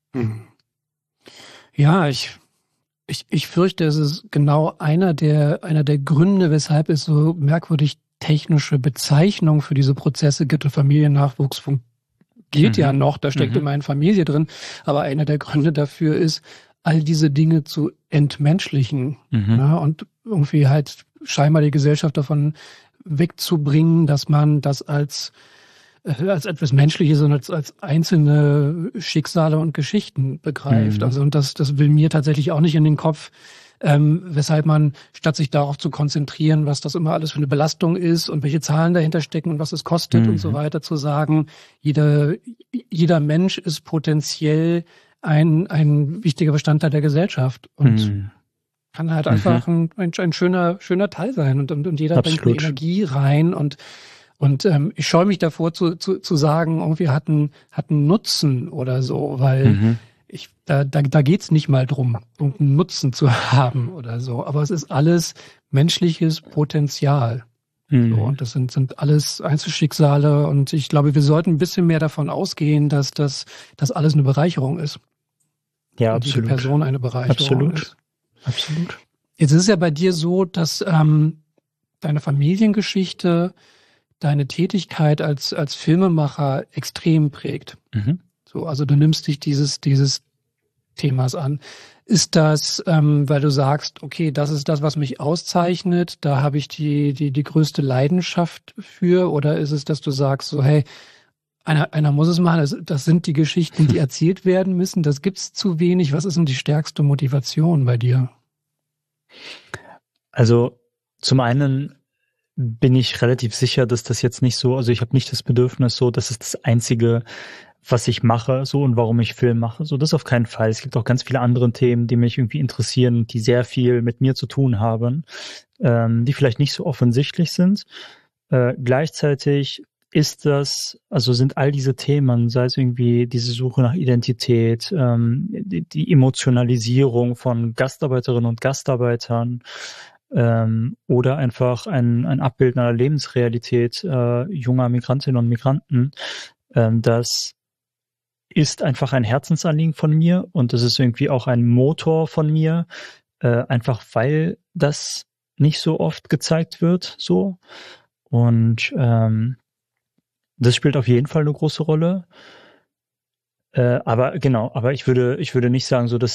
Ja, ich fürchte, es ist genau einer der Gründe, weshalb es so merkwürdig technische Bezeichnungen für diese Prozesse gibt. Und Familiennachwuchs geht ja noch, da steckt immerhin Familie drin. Aber einer der Gründe dafür ist, all diese Dinge zu entmenschlichen, ja, und irgendwie halt scheinbar die Gesellschaft davon wegzubringen, dass man das als etwas Menschliches und als einzelne Schicksale und Geschichten begreift. Also, und das will mir tatsächlich auch nicht in den Kopf, weshalb man, statt sich darauf zu konzentrieren, was das immer alles für eine Belastung ist und welche Zahlen dahinter stecken und was es kostet und so weiter, zu sagen, jeder Mensch ist potenziell ein wichtiger Bestandteil der Gesellschaft und kann halt einfach ein schöner Teil sein und jeder bringt eine Energie rein und ich scheue mich davor zu sagen, irgendwie hat einen Nutzen oder so, weil da geht's nicht mal drum, irgendeinen Nutzen zu haben oder so. Aber es ist alles menschliches Potenzial. So, und das sind alles Einzelschicksale und ich glaube, wir sollten ein bisschen mehr davon ausgehen, dass das alles eine Bereicherung ist. Ja, und absolut. Die Person eine Bereicherung ist. Absolut. Jetzt ist es ja bei dir so, dass deine Familiengeschichte deine Tätigkeit als Filmemacher extrem prägt. So, also du nimmst dich dieses Themas an. Ist das, weil du sagst, okay, das ist das, was mich auszeichnet, da habe ich die größte Leidenschaft für, oder ist es, dass du sagst, so, hey, einer muss es machen, das sind die Geschichten, die erzählt werden müssen, das gibt's zu wenig. Was ist denn die stärkste Motivation bei dir? Also zum einen bin ich relativ sicher, dass das jetzt nicht so, also ich habe nicht das Bedürfnis so, das ist das Einzige, was ich mache, so, und warum ich Film mache, so, das auf keinen Fall. Es gibt auch ganz viele andere Themen, die mich irgendwie interessieren, die sehr viel mit mir zu tun haben, die vielleicht nicht so offensichtlich sind. Gleichzeitig sind all diese Themen, sei es irgendwie diese Suche nach Identität, die Emotionalisierung von Gastarbeiterinnen und Gastarbeitern, oder einfach ein Abbild einer Lebensrealität junger Migrantinnen und Migranten, das ist einfach ein Herzensanliegen von mir und das ist irgendwie auch ein Motor von mir, einfach weil das nicht so oft gezeigt wird, so. Und das spielt auf jeden Fall eine große Rolle. Aber ich würde nicht sagen, so,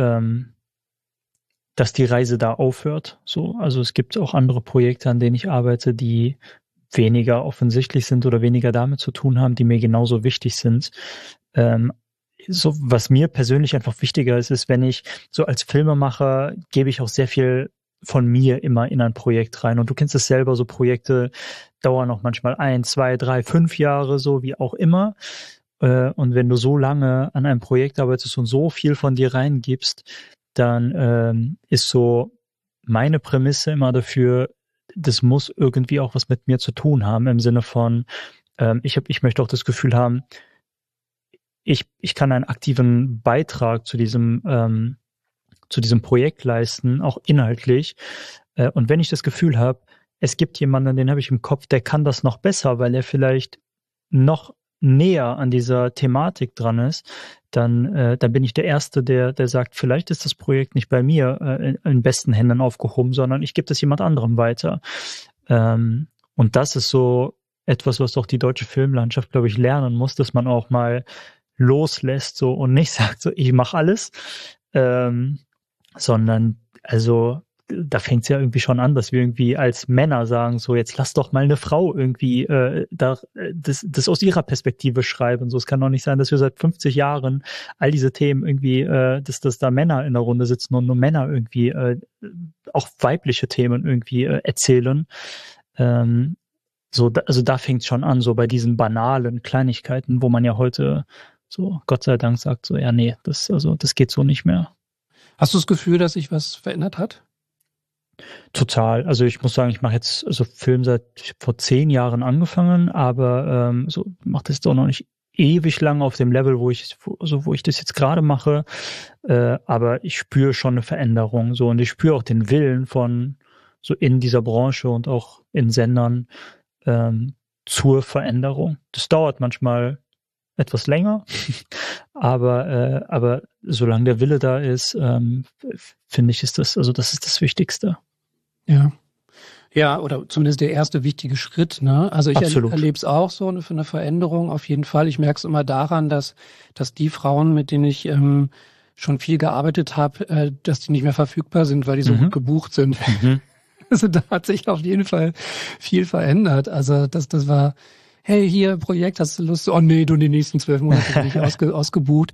dass die Reise da aufhört. So, also es gibt auch andere Projekte, an denen ich arbeite, die weniger offensichtlich sind oder weniger damit zu tun haben, die mir genauso wichtig sind. So, was mir persönlich einfach wichtiger ist, wenn ich so als Filmemacher gebe ich auch sehr viel von mir immer in ein Projekt rein. Und du kennst es selber, so Projekte dauern auch manchmal 1, 2, 3, 5 Jahre, so wie auch immer. Und wenn du so lange an einem Projekt arbeitest und so viel von dir reingibst, dann ist so meine Prämisse immer dafür, das muss irgendwie auch was mit mir zu tun haben, im Sinne von, ich möchte auch das Gefühl haben, ich kann einen aktiven Beitrag zu diesem Projekt leisten, auch inhaltlich. Und wenn ich das Gefühl habe, es gibt jemanden, den habe ich im Kopf, der kann das noch besser, weil er vielleicht noch näher an dieser Thematik dran ist, dann bin ich der Erste, der sagt, vielleicht ist das Projekt nicht bei mir in besten Händen aufgehoben, sondern ich gebe das jemand anderem weiter. Und das ist so etwas, was doch die deutsche Filmlandschaft, glaube ich, lernen muss, dass man auch mal loslässt so und nicht sagt, so, ich mache alles, sondern, also da fängt es ja irgendwie schon an, dass wir irgendwie als Männer sagen, so, jetzt lass doch mal eine Frau irgendwie das aus ihrer Perspektive schreiben. So, es kann doch nicht sein, dass wir seit 50 Jahren all diese Themen irgendwie, dass da Männer in der Runde sitzen und nur Männer irgendwie auch weibliche Themen irgendwie erzählen. Also da fängt es schon an, so bei diesen banalen Kleinigkeiten, wo man ja heute so Gott sei Dank sagt so, ja, nee, das geht so nicht mehr. Hast du das Gefühl, dass sich was verändert hat? Total. Also ich muss sagen, ich mache jetzt Film vor 10 Jahren angefangen, aber mache das doch noch nicht ewig lang auf dem Level, wo ich das jetzt gerade mache. Aber ich spüre schon eine Veränderung so, und ich spüre auch den Willen von so in dieser Branche und auch in Sendern zur Veränderung. Das dauert manchmal etwas länger, aber solange der Wille da ist, finde ich, das ist das Wichtigste. Ja. Ja, oder zumindest der erste wichtige Schritt, ne? Also ich erlebe es auch so für eine Veränderung auf jeden Fall. Ich merke es immer daran, dass die Frauen, mit denen ich schon viel gearbeitet habe, dass die nicht mehr verfügbar sind, weil die so gut gebucht sind. Also da hat sich auf jeden Fall viel verändert. Also das war, hey, hier Projekt, hast du Lust? Oh nee, du in den nächsten 12 Monaten bin ich ausgebucht.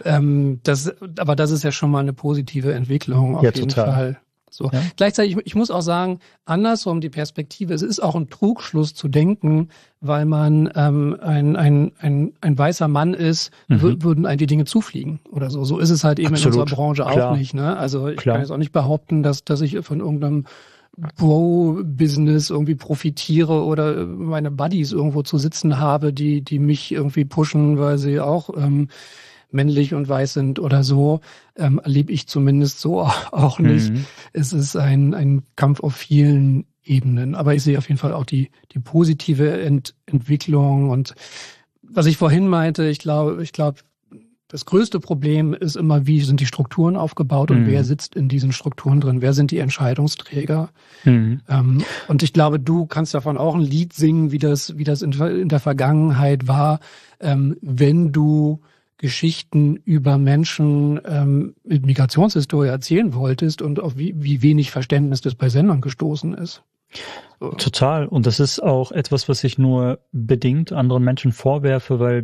Aber das ist ja schon mal eine positive Entwicklung auf jeden Fall. So. Ja. Gleichzeitig, ich muss auch sagen, andersrum die Perspektive, es ist auch ein Trugschluss zu denken, weil man ein weißer Mann ist, würden einem die Dinge zufliegen oder so. So ist es halt eben in unserer Branche auch nicht. Ne? Also ich kann jetzt auch nicht behaupten, dass ich von irgendeinem Bro-Business irgendwie profitiere oder meine Buddies irgendwo zu sitzen habe, die mich irgendwie pushen, weil sie auch männlich und weiß sind oder so, erlebe ich zumindest so auch nicht. Es ist ein Kampf auf vielen Ebenen, aber ich sehe auf jeden Fall auch die positive Entwicklung. Und was ich vorhin meinte, ich glaube, das größte Problem ist immer, wie sind die Strukturen aufgebaut und wer sitzt in diesen Strukturen drin, wer sind die Entscheidungsträger. Und ich glaube, du kannst davon auch ein Lied singen, wie das in der Vergangenheit war, wenn du Geschichten über Menschen mit Migrationshistorie erzählen wolltest und auf wie wenig Verständnis das bei Sendern gestoßen ist. So. Total. Und das ist auch etwas, was ich nur bedingt anderen Menschen vorwerfe, weil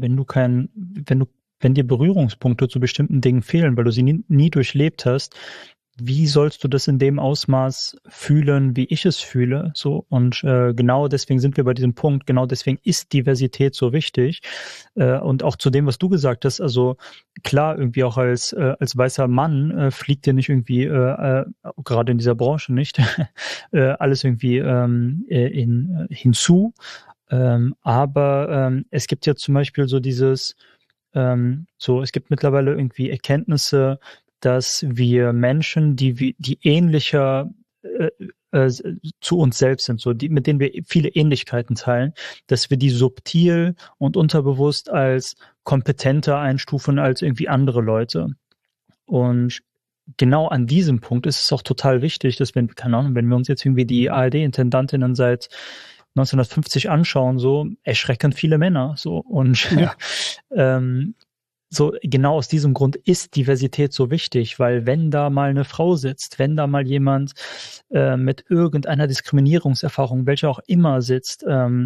wenn dir Berührungspunkte zu bestimmten Dingen fehlen, weil du sie nie durchlebt hast, wie sollst du das in dem Ausmaß fühlen, wie ich es fühle? So, und genau deswegen sind wir bei diesem Punkt, genau deswegen ist Diversität so wichtig. Und auch zu dem, was du gesagt hast, also klar, irgendwie auch als weißer Mann fliegt dir nicht irgendwie, gerade in dieser Branche nicht, alles irgendwie hinzu. Aber es gibt ja zum Beispiel so dieses, es gibt mittlerweile irgendwie Erkenntnisse, dass wir Menschen, die ähnlicher zu uns selbst sind, mit denen wir viele Ähnlichkeiten teilen, dass wir die subtil und unterbewusst als kompetenter einstufen als irgendwie andere Leute. Und genau an diesem Punkt ist es auch total wichtig, dass wenn wir uns jetzt irgendwie die ARD-Intendantinnen seit 1950 anschauen, so erschreckend viele Männer, so, und so genau aus diesem Grund ist Diversität so wichtig, weil wenn da mal eine Frau sitzt, wenn da mal jemand mit irgendeiner Diskriminierungserfahrung, welche auch immer sitzt,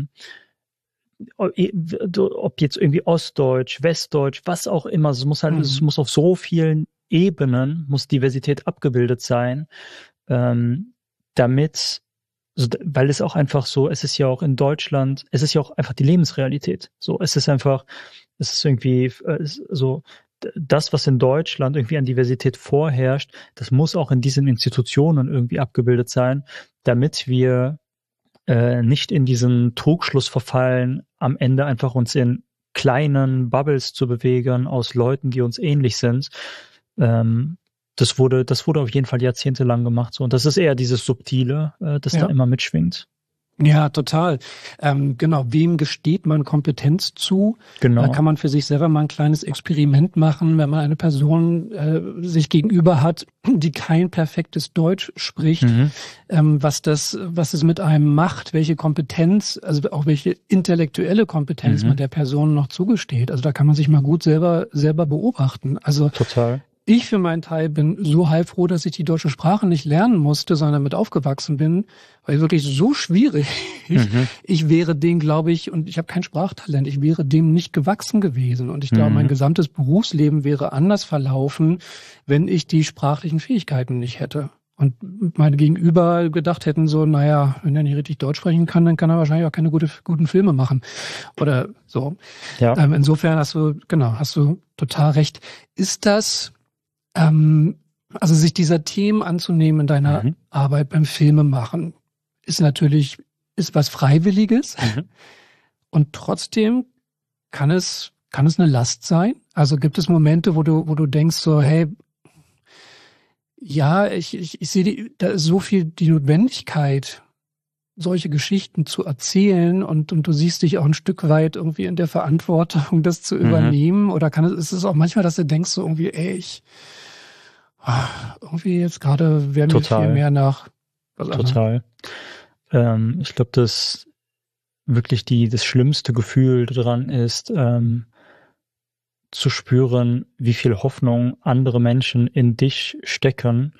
ob jetzt irgendwie Ostdeutsch, Westdeutsch, was auch immer, es muss auf so vielen Ebenen, muss Diversität abgebildet sein, damit, weil es auch einfach so, es ist ja auch in Deutschland, es ist ja auch einfach die Lebensrealität. So, es ist irgendwie so, das, was in Deutschland irgendwie an Diversität vorherrscht, das muss auch in diesen Institutionen irgendwie abgebildet sein, damit wir nicht in diesen Trugschluss verfallen, am Ende einfach uns in kleinen Bubbles zu bewegen aus Leuten, die uns ähnlich sind. Das wurde auf jeden Fall jahrzehntelang gemacht. So. Und das ist eher dieses Subtile, das da immer mitschwingt. Ja, total. Genau, wem gesteht man Kompetenz zu? Genau. Da kann man für sich selber mal ein kleines Experiment machen, wenn man eine Person sich gegenüber hat, die kein perfektes Deutsch spricht, was es mit einem macht, welche Kompetenz, also auch welche intellektuelle Kompetenz man der Person noch zugesteht. Also da kann man sich mal gut selber beobachten. Also total. Ich für meinen Teil bin so heilfroh, dass ich die deutsche Sprache nicht lernen musste, sondern damit aufgewachsen bin, weil wirklich so schwierig. Ich wäre dem, glaube ich, und ich habe kein Sprachtalent, ich wäre dem nicht gewachsen gewesen. Und ich glaube, mein gesamtes Berufsleben wäre anders verlaufen, wenn ich die sprachlichen Fähigkeiten nicht hätte. Und meine Gegenüber gedacht hätten so, naja, wenn er nicht richtig Deutsch sprechen kann, dann kann er wahrscheinlich auch keine guten Filme machen. Oder so. Ja. Insofern hast du total recht. Ist das, also sich dieser Themen anzunehmen in deiner Arbeit beim Filmemachen, ist was Freiwilliges. Und trotzdem kann es eine Last sein? Also gibt es Momente, wo du denkst so, hey, ja, ich sehe da ist so viel die Notwendigkeit, solche Geschichten zu erzählen und du siehst dich auch ein Stück weit irgendwie in der Verantwortung, das zu übernehmen, oder ist es auch manchmal, dass du denkst so irgendwie, ey, irgendwie jetzt gerade wäre mir viel mehr nach was anderem. Total. Ich glaube, dass wirklich das schlimmste Gefühl daran ist, zu spüren, wie viel Hoffnung andere Menschen in dich stecken,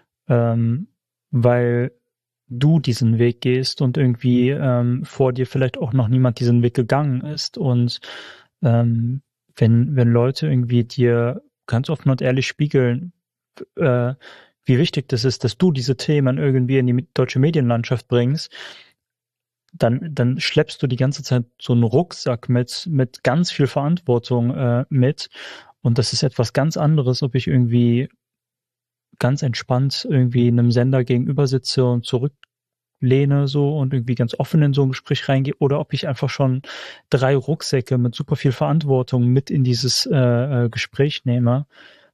weil du diesen Weg gehst und irgendwie vor dir vielleicht auch noch niemand diesen Weg gegangen ist. Und wenn Leute irgendwie dir ganz offen und ehrlich spiegeln, wie wichtig das ist, dass du diese Themen irgendwie in die deutsche Medienlandschaft bringst, dann schleppst du die ganze Zeit so einen Rucksack mit ganz viel Verantwortung mit. Und das ist etwas ganz anderes, ob ich irgendwie ganz entspannt irgendwie einem Sender gegenüber sitze und zurücklehne so und irgendwie ganz offen in so ein Gespräch reingehe, oder ob ich einfach schon 3 Rucksäcke mit super viel Verantwortung mit in dieses Gespräch nehme.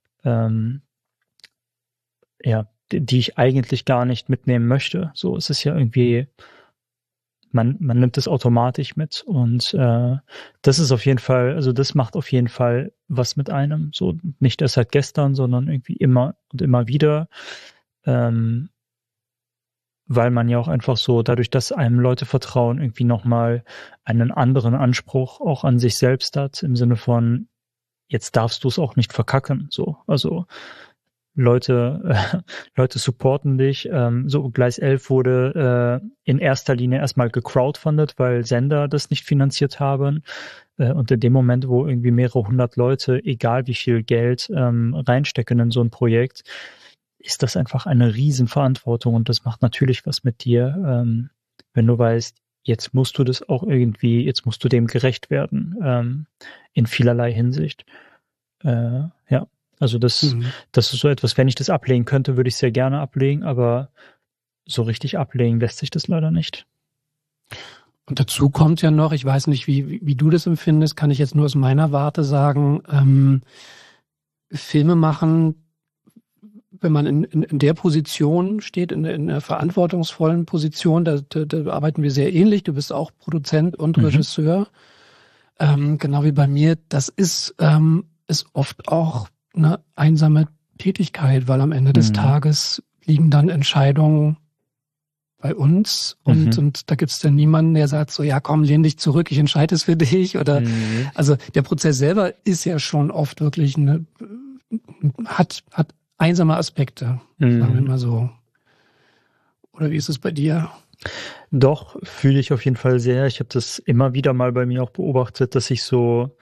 Die ich eigentlich gar nicht mitnehmen möchte. So, es ist ja irgendwie, man nimmt es automatisch mit, und das ist auf jeden Fall, also das macht auf jeden Fall was mit einem. So, nicht erst seit gestern, sondern irgendwie immer und immer wieder, weil man ja auch einfach so, dadurch, dass einem Leute vertrauen, irgendwie nochmal einen anderen Anspruch auch an sich selbst hat, im Sinne von, jetzt darfst du es auch nicht verkacken. So, also Leute supporten dich. So Gleis 11 wurde in erster Linie erstmal gecrowdfundet, weil Sender das nicht finanziert haben. Und in dem Moment, wo irgendwie mehrere hundert Leute, egal wie viel Geld, reinstecken in so ein Projekt, ist das einfach eine Riesenverantwortung, und das macht natürlich was mit dir, wenn du weißt, jetzt musst du das auch irgendwie, jetzt musst du dem gerecht werden, in vielerlei Hinsicht. Ja. Also das ist so etwas, wenn ich das ablegen könnte, würde ich sehr gerne ablegen, aber so richtig ablegen lässt sich das leider nicht. Und dazu kommt ja noch, ich weiß nicht, wie du das empfindest, kann ich jetzt nur aus meiner Warte sagen, Filme machen, wenn man in der Position steht, in einer verantwortungsvollen Position, da arbeiten wir sehr ähnlich, du bist auch Produzent und Regisseur, genau wie bei mir, das ist oft auch eine einsame Tätigkeit, weil am Ende des Tages liegen dann Entscheidungen bei uns und da gibt's dann niemanden, der sagt so, ja komm, lehn dich zurück, ich entscheide es für dich, oder also der Prozess selber ist ja schon oft wirklich hat einsame Aspekte, sagen wir mal so. Oder wie ist es bei dir? Doch, fühle ich auf jeden Fall sehr. Ich habe das immer wieder mal bei mir auch beobachtet, dass ich so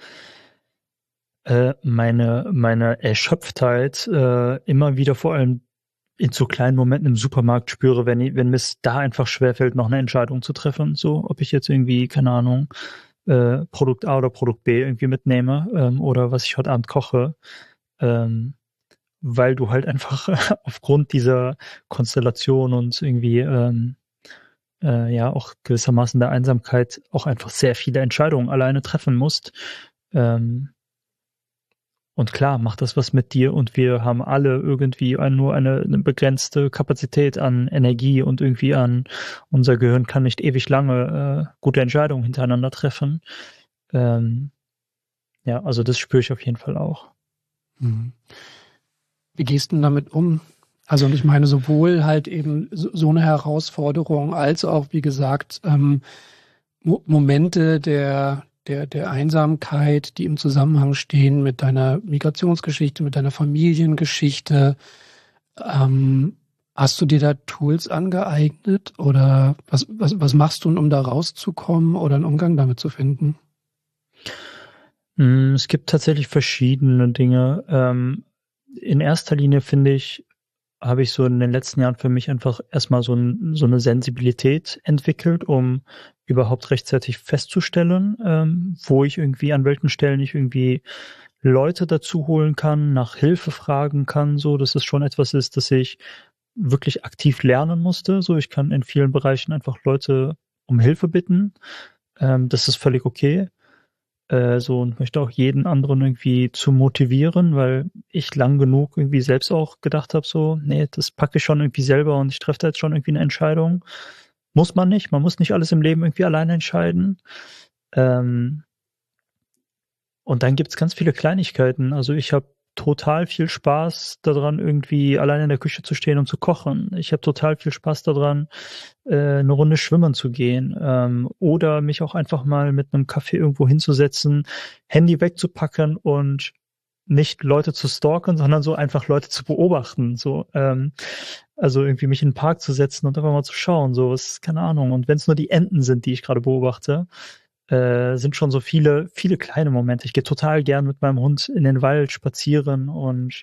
meine Erschöpftheit immer wieder vor allem in so kleinen Momenten im Supermarkt spüre, wenn mir es da einfach schwerfällt, noch eine Entscheidung zu treffen, so ob ich jetzt irgendwie, keine Ahnung, Produkt A oder Produkt B irgendwie mitnehme, oder was ich heute Abend koche, weil du halt einfach aufgrund dieser Konstellation und irgendwie auch gewissermaßen der Einsamkeit auch einfach sehr viele Entscheidungen alleine treffen musst. Und klar, macht das was mit dir, und wir haben alle irgendwie nur eine begrenzte Kapazität an Energie, und irgendwie unser Gehirn kann nicht ewig lange gute Entscheidungen hintereinander treffen. Also das spüre ich auf jeden Fall auch. Wie gehst du denn damit um? Also, und ich meine sowohl halt eben so eine Herausforderung, als auch, wie gesagt, Momente der Einsamkeit, die im Zusammenhang stehen mit deiner Migrationsgeschichte, mit deiner Familiengeschichte. Hast du dir da Tools angeeignet, oder was machst du, um da rauszukommen oder einen Umgang damit zu finden? Es gibt tatsächlich verschiedene Dinge. In erster Linie finde ich, habe ich so in den letzten Jahren für mich einfach erstmal so eine Sensibilität entwickelt, um überhaupt rechtzeitig festzustellen, wo ich irgendwie an welchen Stellen ich irgendwie Leute dazu holen kann, nach Hilfe fragen kann, so, dass es schon etwas ist, das ich wirklich aktiv lernen musste. So, ich kann in vielen Bereichen einfach Leute um Hilfe bitten. Das ist völlig okay. So, und möchte auch jeden anderen irgendwie zu motivieren, weil ich lang genug irgendwie selbst auch gedacht habe, so, nee, das packe ich schon irgendwie selber und ich treffe da jetzt schon irgendwie eine Entscheidung. Muss man nicht. Man muss nicht alles im Leben irgendwie alleine entscheiden. Und dann gibt's ganz viele Kleinigkeiten. Also ich habe total viel Spaß daran, irgendwie alleine in der Küche zu stehen und zu kochen. Ich habe total viel Spaß daran, eine Runde schwimmen zu gehen, oder mich auch einfach mal mit einem Kaffee irgendwo hinzusetzen, Handy wegzupacken und nicht Leute zu stalken, sondern so einfach Leute zu beobachten. So, also irgendwie mich in den Park zu setzen und einfach mal zu schauen. So, ist keine Ahnung. Und wenn es nur die Enten sind, die ich gerade beobachte, sind schon so viele kleine Momente. Ich gehe total gern mit meinem Hund in den Wald spazieren und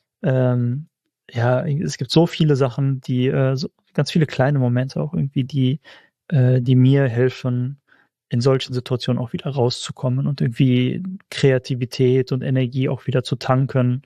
ja, es gibt so viele Sachen, die so ganz viele kleine Momente auch irgendwie, die mir helfen, in solchen Situationen auch wieder rauszukommen und irgendwie Kreativität und Energie auch wieder zu tanken,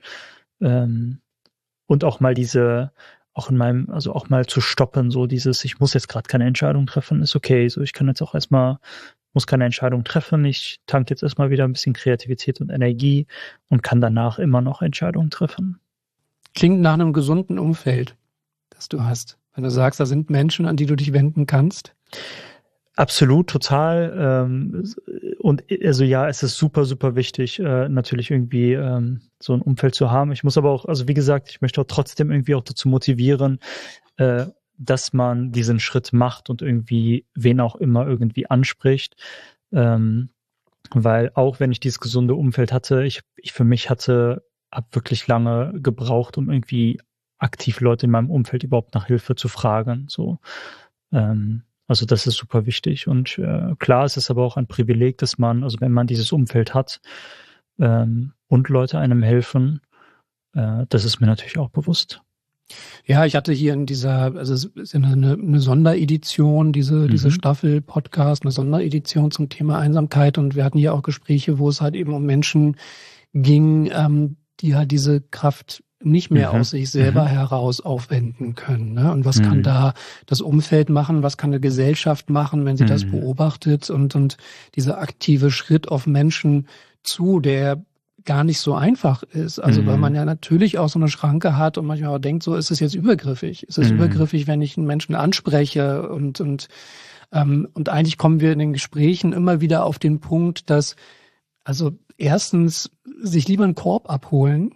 und auch mal auch auch mal zu stoppen, so dieses, ich muss jetzt gerade keine Entscheidung treffen, ist okay, so ich kann jetzt auch muss keine Entscheidung treffen, ich tanke jetzt erstmal wieder ein bisschen Kreativität und Energie und kann danach immer noch Entscheidungen treffen. Klingt nach einem gesunden Umfeld, das du hast. Wenn du sagst, da sind Menschen, an die du dich wenden kannst. Absolut, total. Und also ja, es ist super, super wichtig, natürlich irgendwie so ein Umfeld zu haben. Ich muss aber auch, also wie gesagt, ich möchte auch trotzdem irgendwie auch dazu motivieren, dass man diesen Schritt macht und irgendwie wen auch immer irgendwie anspricht. Weil auch wenn ich dieses gesunde Umfeld hatte, ich für mich habe wirklich lange gebraucht, um irgendwie aktiv Leute in meinem Umfeld überhaupt nach Hilfe zu fragen. So, also das ist super wichtig. Und klar, es ist aber auch ein Privileg, dass man, also wenn man dieses Umfeld hat und Leute einem helfen, das ist mir natürlich auch bewusst. Ja, ich hatte hier in dieser, also es ist ja eine Sonderedition, diese Staffel Podcast, eine Sonderedition zum Thema Einsamkeit, und wir hatten hier auch Gespräche, wo es halt eben um Menschen ging, die halt diese Kraft nicht mehr aus sich selber heraus aufwenden können. Ne? Und was kann da das Umfeld machen, was kann eine Gesellschaft machen, wenn sie das beobachtet, und dieser aktive Schritt auf Menschen zu, der gar nicht so einfach ist. Also weil man ja natürlich auch so eine Schranke hat und manchmal auch denkt, so ist es jetzt übergriffig. Ist es übergriffig, wenn ich einen Menschen anspreche? Und eigentlich kommen wir in den Gesprächen immer wieder auf den Punkt, dass also erstens sich lieber einen Korb abholen,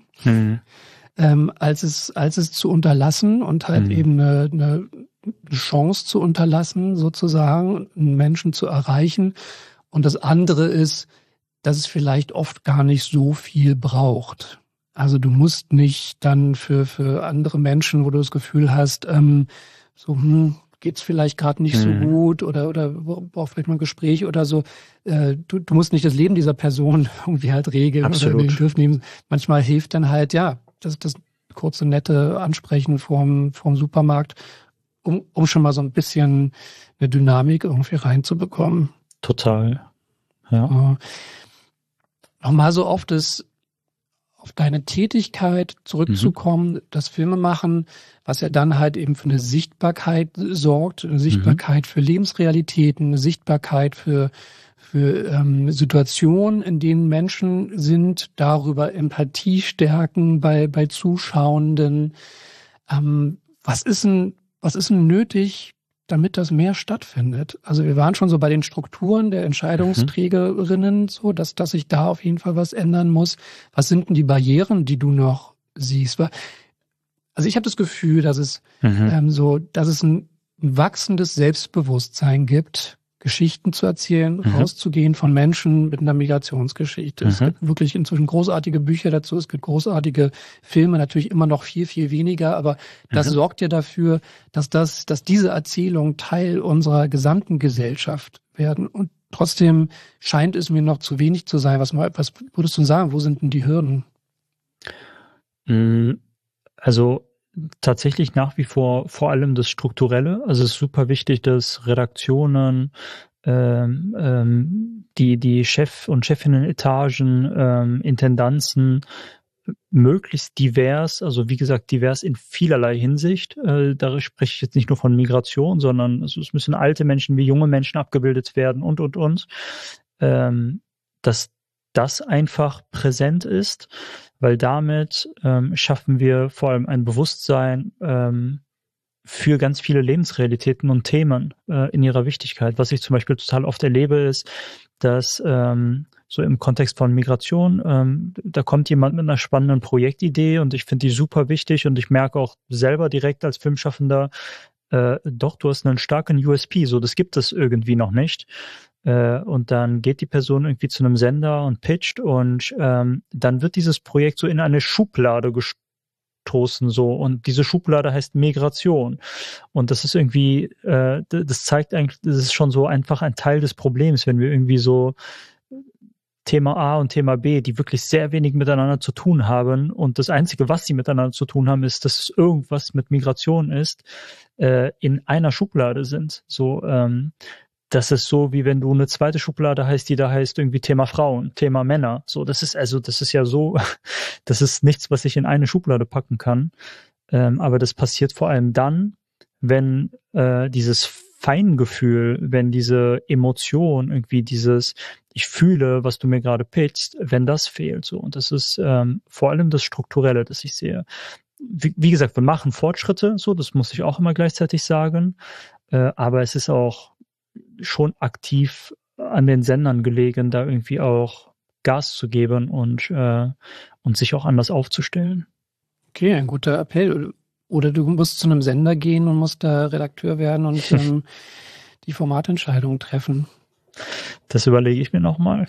als es zu unterlassen und halt eben eine Chance zu unterlassen, sozusagen, einen Menschen zu erreichen. Und das andere ist, dass es vielleicht oft gar nicht so viel braucht. Also du musst nicht dann für andere Menschen, wo du das Gefühl hast, geht's vielleicht gerade nicht so gut oder braucht vielleicht mal ein Gespräch oder so. Du musst nicht das Leben dieser Person irgendwie halt regeln. Absolut. Oder in den Griff nehmen. Manchmal hilft dann halt, ja, das kurze, nette Ansprechen vorm Supermarkt, um schon mal so ein bisschen eine Dynamik irgendwie reinzubekommen. Total. Ja. Nochmal so auf deine Tätigkeit zurückzukommen, das Filmemachen, was ja dann halt eben für eine Sichtbarkeit sorgt, eine Sichtbarkeit für Lebensrealitäten, eine Sichtbarkeit für Situationen, in denen Menschen sind, darüber Empathie stärken bei Zuschauenden. Was ist denn nötig, damit das mehr stattfindet? Also wir waren schon so bei den Strukturen der Entscheidungsträgerinnen, so dass sich da auf jeden Fall was ändern muss. Was sind denn die Barrieren, die du noch siehst? Also ich habe das Gefühl, dass es dass es ein wachsendes Selbstbewusstsein gibt, Geschichten zu erzählen, rauszugehen von Menschen mit einer Migrationsgeschichte. Es gibt wirklich inzwischen großartige Bücher dazu, es gibt großartige Filme, natürlich immer noch viel, viel weniger, aber das sorgt ja dafür, dass diese Erzählungen Teil unserer gesamten Gesellschaft werden. Und trotzdem scheint es mir noch zu wenig zu sein. Was würdest du sagen? Wo sind denn die Hürden? Also tatsächlich nach wie vor allem das Strukturelle. Also es ist super wichtig, dass Redaktionen, die Chef- und Chefinnen-Etagen, Intendanzen möglichst divers, also wie gesagt divers in vielerlei Hinsicht. Da spreche ich jetzt nicht nur von Migration, sondern es müssen alte Menschen wie junge Menschen abgebildet werden und. Dass das einfach präsent ist, weil damit schaffen wir vor allem ein Bewusstsein für ganz viele Lebensrealitäten und Themen in ihrer Wichtigkeit. Was ich zum Beispiel total oft erlebe, ist, dass so im Kontext von Migration, da kommt jemand mit einer spannenden Projektidee und ich finde die super wichtig und ich merke auch selber direkt als Filmschaffender, doch, du hast einen starken USP, so das gibt es irgendwie noch nicht. Und dann geht die Person irgendwie zu einem Sender und pitcht und dann wird dieses Projekt so in eine Schublade gestoßen so und diese Schublade heißt Migration und das ist irgendwie, das zeigt eigentlich, das ist schon so einfach ein Teil des Problems, wenn wir irgendwie so Thema A und Thema B, die wirklich sehr wenig miteinander zu tun haben und das Einzige, was sie miteinander zu tun haben, ist, dass es irgendwas mit Migration ist, in einer Schublade sind. So, das ist so, wie wenn du eine zweite Schublade heißt, die da heißt irgendwie Thema Frauen, Thema Männer. So, das ist ja so, das ist nichts, was ich in eine Schublade packen kann. Aber das passiert vor allem dann, wenn dieses Feingefühl, wenn diese Emotion, irgendwie dieses, ich fühle, was du mir gerade pitchst, wenn das fehlt. So. Und das ist vor allem das Strukturelle, das ich sehe. Wie gesagt, wir machen Fortschritte, so, das muss ich auch immer gleichzeitig sagen. Aber es ist auch schon aktiv an den Sendern gelegen, da irgendwie auch Gas zu geben und sich auch anders aufzustellen. Okay, ein guter Appell. Oder du musst zu einem Sender gehen und musst da Redakteur werden und die Formatentscheidungen treffen. Das überlege ich mir nochmal.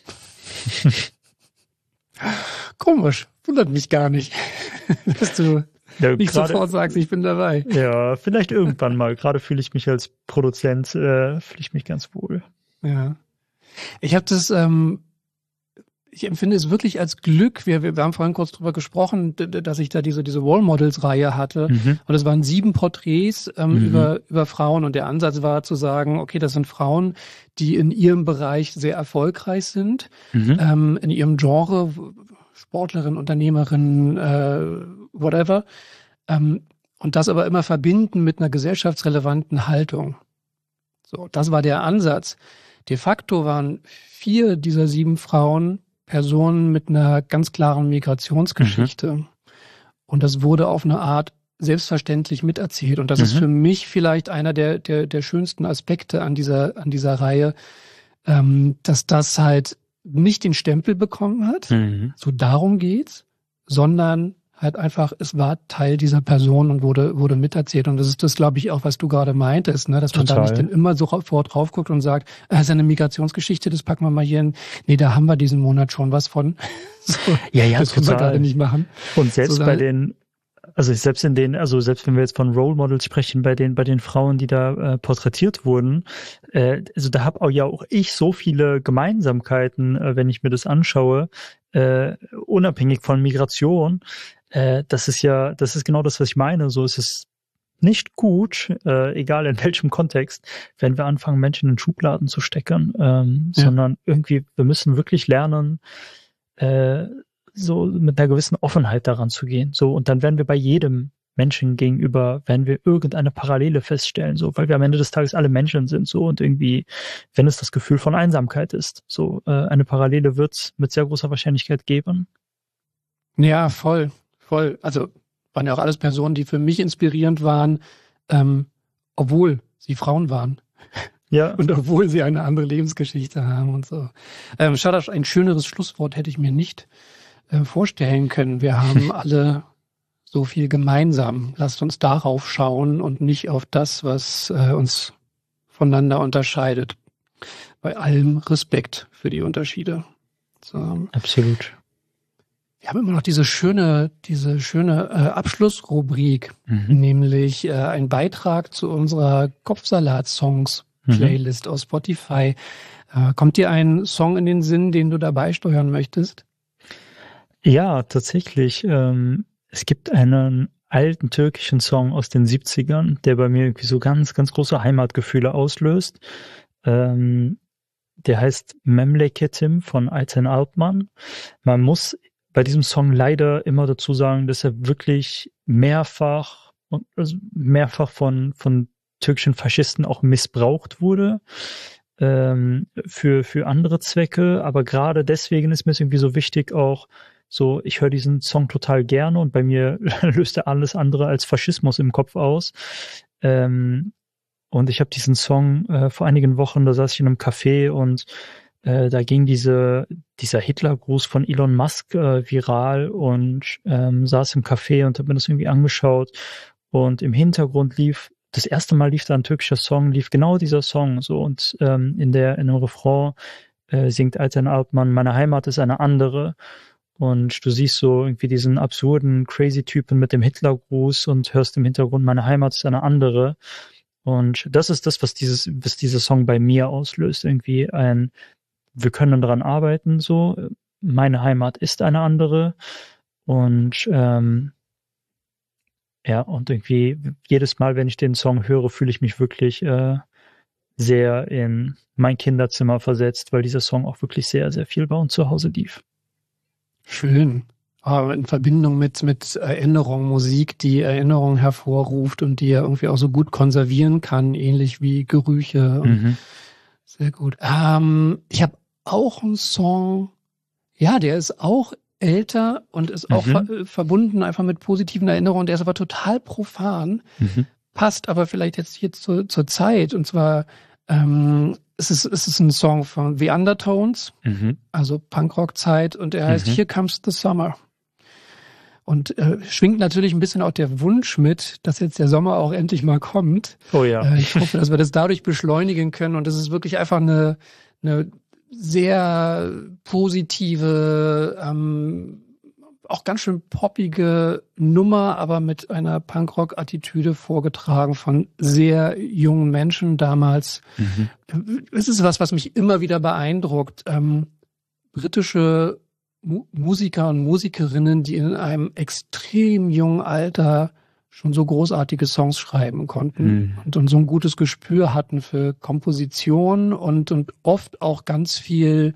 Komisch, wundert mich gar nicht, dass du nicht sofort sagst, ich bin dabei. Ja, vielleicht irgendwann mal. Gerade fühle ich mich als Produzent, fühle ich mich ganz wohl. Ja. Ich habe das, ich empfinde es wirklich als Glück. Wir haben vorhin kurz drüber gesprochen, dass ich da diese Role Models Reihe hatte. Und es waren 7 Porträts über Frauen. Und der Ansatz war zu sagen, okay, das sind Frauen, die in ihrem Bereich sehr erfolgreich sind, in ihrem Genre, Sportlerin, Unternehmerin, whatever. Und das aber immer verbinden mit einer gesellschaftsrelevanten Haltung. So, das war der Ansatz. De facto waren 4 dieser 7 Frauen Personen mit einer ganz klaren Migrationsgeschichte. Und das wurde auf eine Art selbstverständlich miterzählt. Und das ist für mich vielleicht einer der schönsten Aspekte an dieser Reihe, dass das halt nicht den Stempel bekommen hat, so darum geht's, sondern halt einfach, es war Teil dieser Person und wurde miterzählt. Und das ist das, glaube ich, auch, was du gerade meintest, ne? Dass man da nicht dann immer sofort drauf guckt und sagt, das ist eine Migrationsgeschichte, das packen wir mal hier hin. Nee, da haben wir diesen Monat schon was von. So, ja, das können wir gerade nicht machen. Und selbst bei den, selbst wenn wir jetzt von Role Models sprechen, bei den Frauen, die da porträtiert wurden, da habe ja auch ich so viele Gemeinsamkeiten, wenn ich mir das anschaue, unabhängig von Migration. Das ist genau das, was ich meine. So ist es nicht gut, egal in welchem Kontext, wenn wir anfangen, Menschen in Schubladen zu stecken, sondern irgendwie, wir müssen wirklich lernen, so mit einer gewissen Offenheit daran zu gehen. So, und dann werden wir bei jedem Menschen gegenüber, werden wir irgendeine Parallele feststellen, so, weil wir am Ende des Tages alle Menschen sind, so, und irgendwie, wenn es das Gefühl von Einsamkeit ist, so, eine Parallele wird es mit sehr großer Wahrscheinlichkeit geben. Ja, voll. Also, waren ja auch alles Personen, die für mich inspirierend waren, obwohl sie Frauen waren. Ja. Und obwohl sie eine andere Lebensgeschichte haben und so. Schade, ein schöneres Schlusswort hätte ich mir nicht vorstellen können. Wir haben alle so viel gemeinsam. Lasst uns darauf schauen und nicht auf das, was uns voneinander unterscheidet. Bei allem Respekt für die Unterschiede. So. Absolut. Wir haben immer noch diese schöne Abschlussrubrik, nämlich ein Beitrag zu unserer Kopfsalat-Songs-Playlist aus Spotify. Kommt dir ein Song in den Sinn, den du dabei steuern möchtest? Ja, tatsächlich. Es gibt einen alten türkischen Song aus den 70ern, der bei mir irgendwie so ganz, ganz große Heimatgefühle auslöst. Der heißt Memleketim von Ayten Alpman. Man muss bei diesem Song leider immer dazu sagen, dass er wirklich mehrfach von türkischen Faschisten auch missbraucht wurde für andere Zwecke. Aber gerade deswegen ist mir es irgendwie so wichtig auch, so, ich höre diesen Song total gerne und bei mir löst er alles andere als Faschismus im Kopf aus. Und ich habe diesen Song vor einigen Wochen, da saß ich in einem Café und da ging dieser Hitlergruß von Elon Musk viral und saß im Café und habe mir das irgendwie angeschaut. Und im Hintergrund das erste Mal lief da ein türkischer Song, lief genau dieser Song so und in dem Refrain singt Ayten Alpman, meine Heimat ist eine andere. Und du siehst so irgendwie diesen absurden, crazy Typen mit dem Hitlergruß und hörst im Hintergrund, meine Heimat ist eine andere. Und das ist das, was dieser Song bei mir auslöst. Irgendwie wir können daran arbeiten, so. Meine Heimat ist eine andere. Und, und irgendwie jedes Mal, wenn ich den Song höre, fühle ich mich wirklich, sehr in mein Kinderzimmer versetzt, weil dieser Song auch wirklich sehr, sehr viel bei uns zu Hause lief. Schön. Aber in Verbindung mit Erinnerung, Musik, die Erinnerung hervorruft und die er irgendwie auch so gut konservieren kann, ähnlich wie Gerüche. Sehr gut. Ich habe auch einen Song, ja, der ist auch älter und ist auch verbunden einfach mit positiven Erinnerungen. Der ist aber total profan, passt aber vielleicht jetzt hier zur Zeit. Und zwar es ist ein Song von The Undertones, also Punkrock-Zeit, und er heißt Here Comes the Summer. Und schwingt natürlich ein bisschen auch der Wunsch mit, dass jetzt der Sommer auch endlich mal kommt. Oh ja. Ich hoffe, dass wir das dadurch beschleunigen können. Und es ist wirklich einfach eine sehr positive, auch ganz schön poppige Nummer, aber mit einer Punkrock-Attitüde vorgetragen von sehr jungen Menschen damals. Es ist was mich immer wieder beeindruckt. Britische Musiker und Musikerinnen, die in einem extrem jungen Alter schon so großartige Songs schreiben konnten und so ein gutes Gespür hatten für Komposition und oft auch ganz viel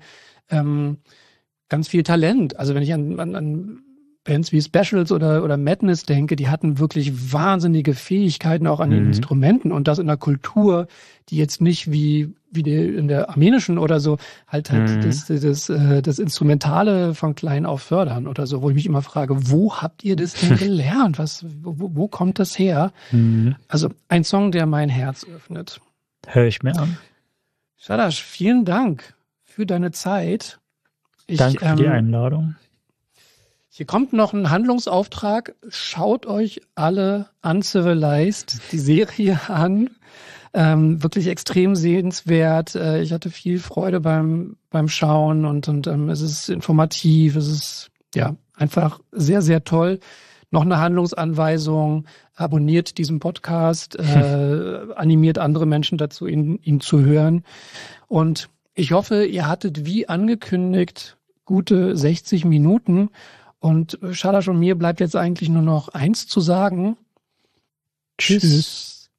Talent. Also wenn ich an Bands wie Specials oder Madness denke, die hatten wirklich wahnsinnige Fähigkeiten auch an den Instrumenten und das in einer Kultur, die jetzt nicht wie in der armenischen oder so halt das Instrumentale von klein auf fördern oder so, wo ich mich immer frage, wo habt ihr das denn gelernt? Wo kommt das her? Also ein Song, der mein Herz öffnet. Hör ich mir an. Shadash, vielen Dank für deine Zeit. Danke für die Einladung. Hier kommt noch ein Handlungsauftrag. Schaut euch alle Uncivilized, die Serie an. Wirklich extrem sehenswert. Ich hatte viel Freude beim Schauen und es ist informativ. Es ist ja einfach sehr, sehr toll. Noch eine Handlungsanweisung. Abonniert diesen Podcast, animiert andere Menschen dazu, ihn zu hören. Und ich hoffe, ihr hattet wie angekündigt gute 60 Minuten. Und Shadash und mir bleibt jetzt eigentlich nur noch eins zu sagen. Tschüss.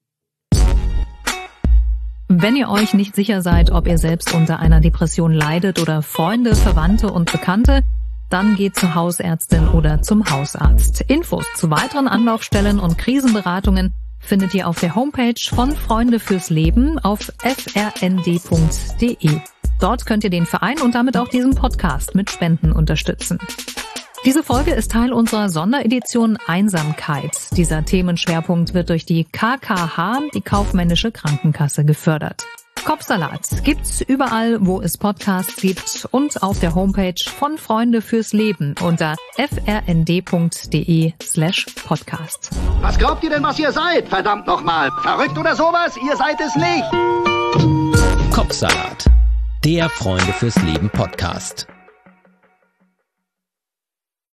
Wenn ihr euch nicht sicher seid, ob ihr selbst unter einer Depression leidet oder Freunde, Verwandte und Bekannte, dann geht zur Hausärztin oder zum Hausarzt. Infos zu weiteren Anlaufstellen und Krisenberatungen findet ihr auf der Homepage von Freunde fürs Leben auf frnd.de. Dort könnt ihr den Verein und damit auch diesen Podcast mit Spenden unterstützen. Diese Folge ist Teil unserer Sonderedition Einsamkeit. Dieser Themenschwerpunkt wird durch die KKH, die Kaufmännische Krankenkasse, gefördert. Kopfsalat gibt's überall, wo es Podcasts gibt und auf der Homepage von Freunde fürs Leben unter frnd.de/podcast. Was glaubt ihr denn, was ihr seid? Verdammt nochmal. Verrückt oder sowas? Ihr seid es nicht. Kopfsalat, der Freunde fürs Leben Podcast.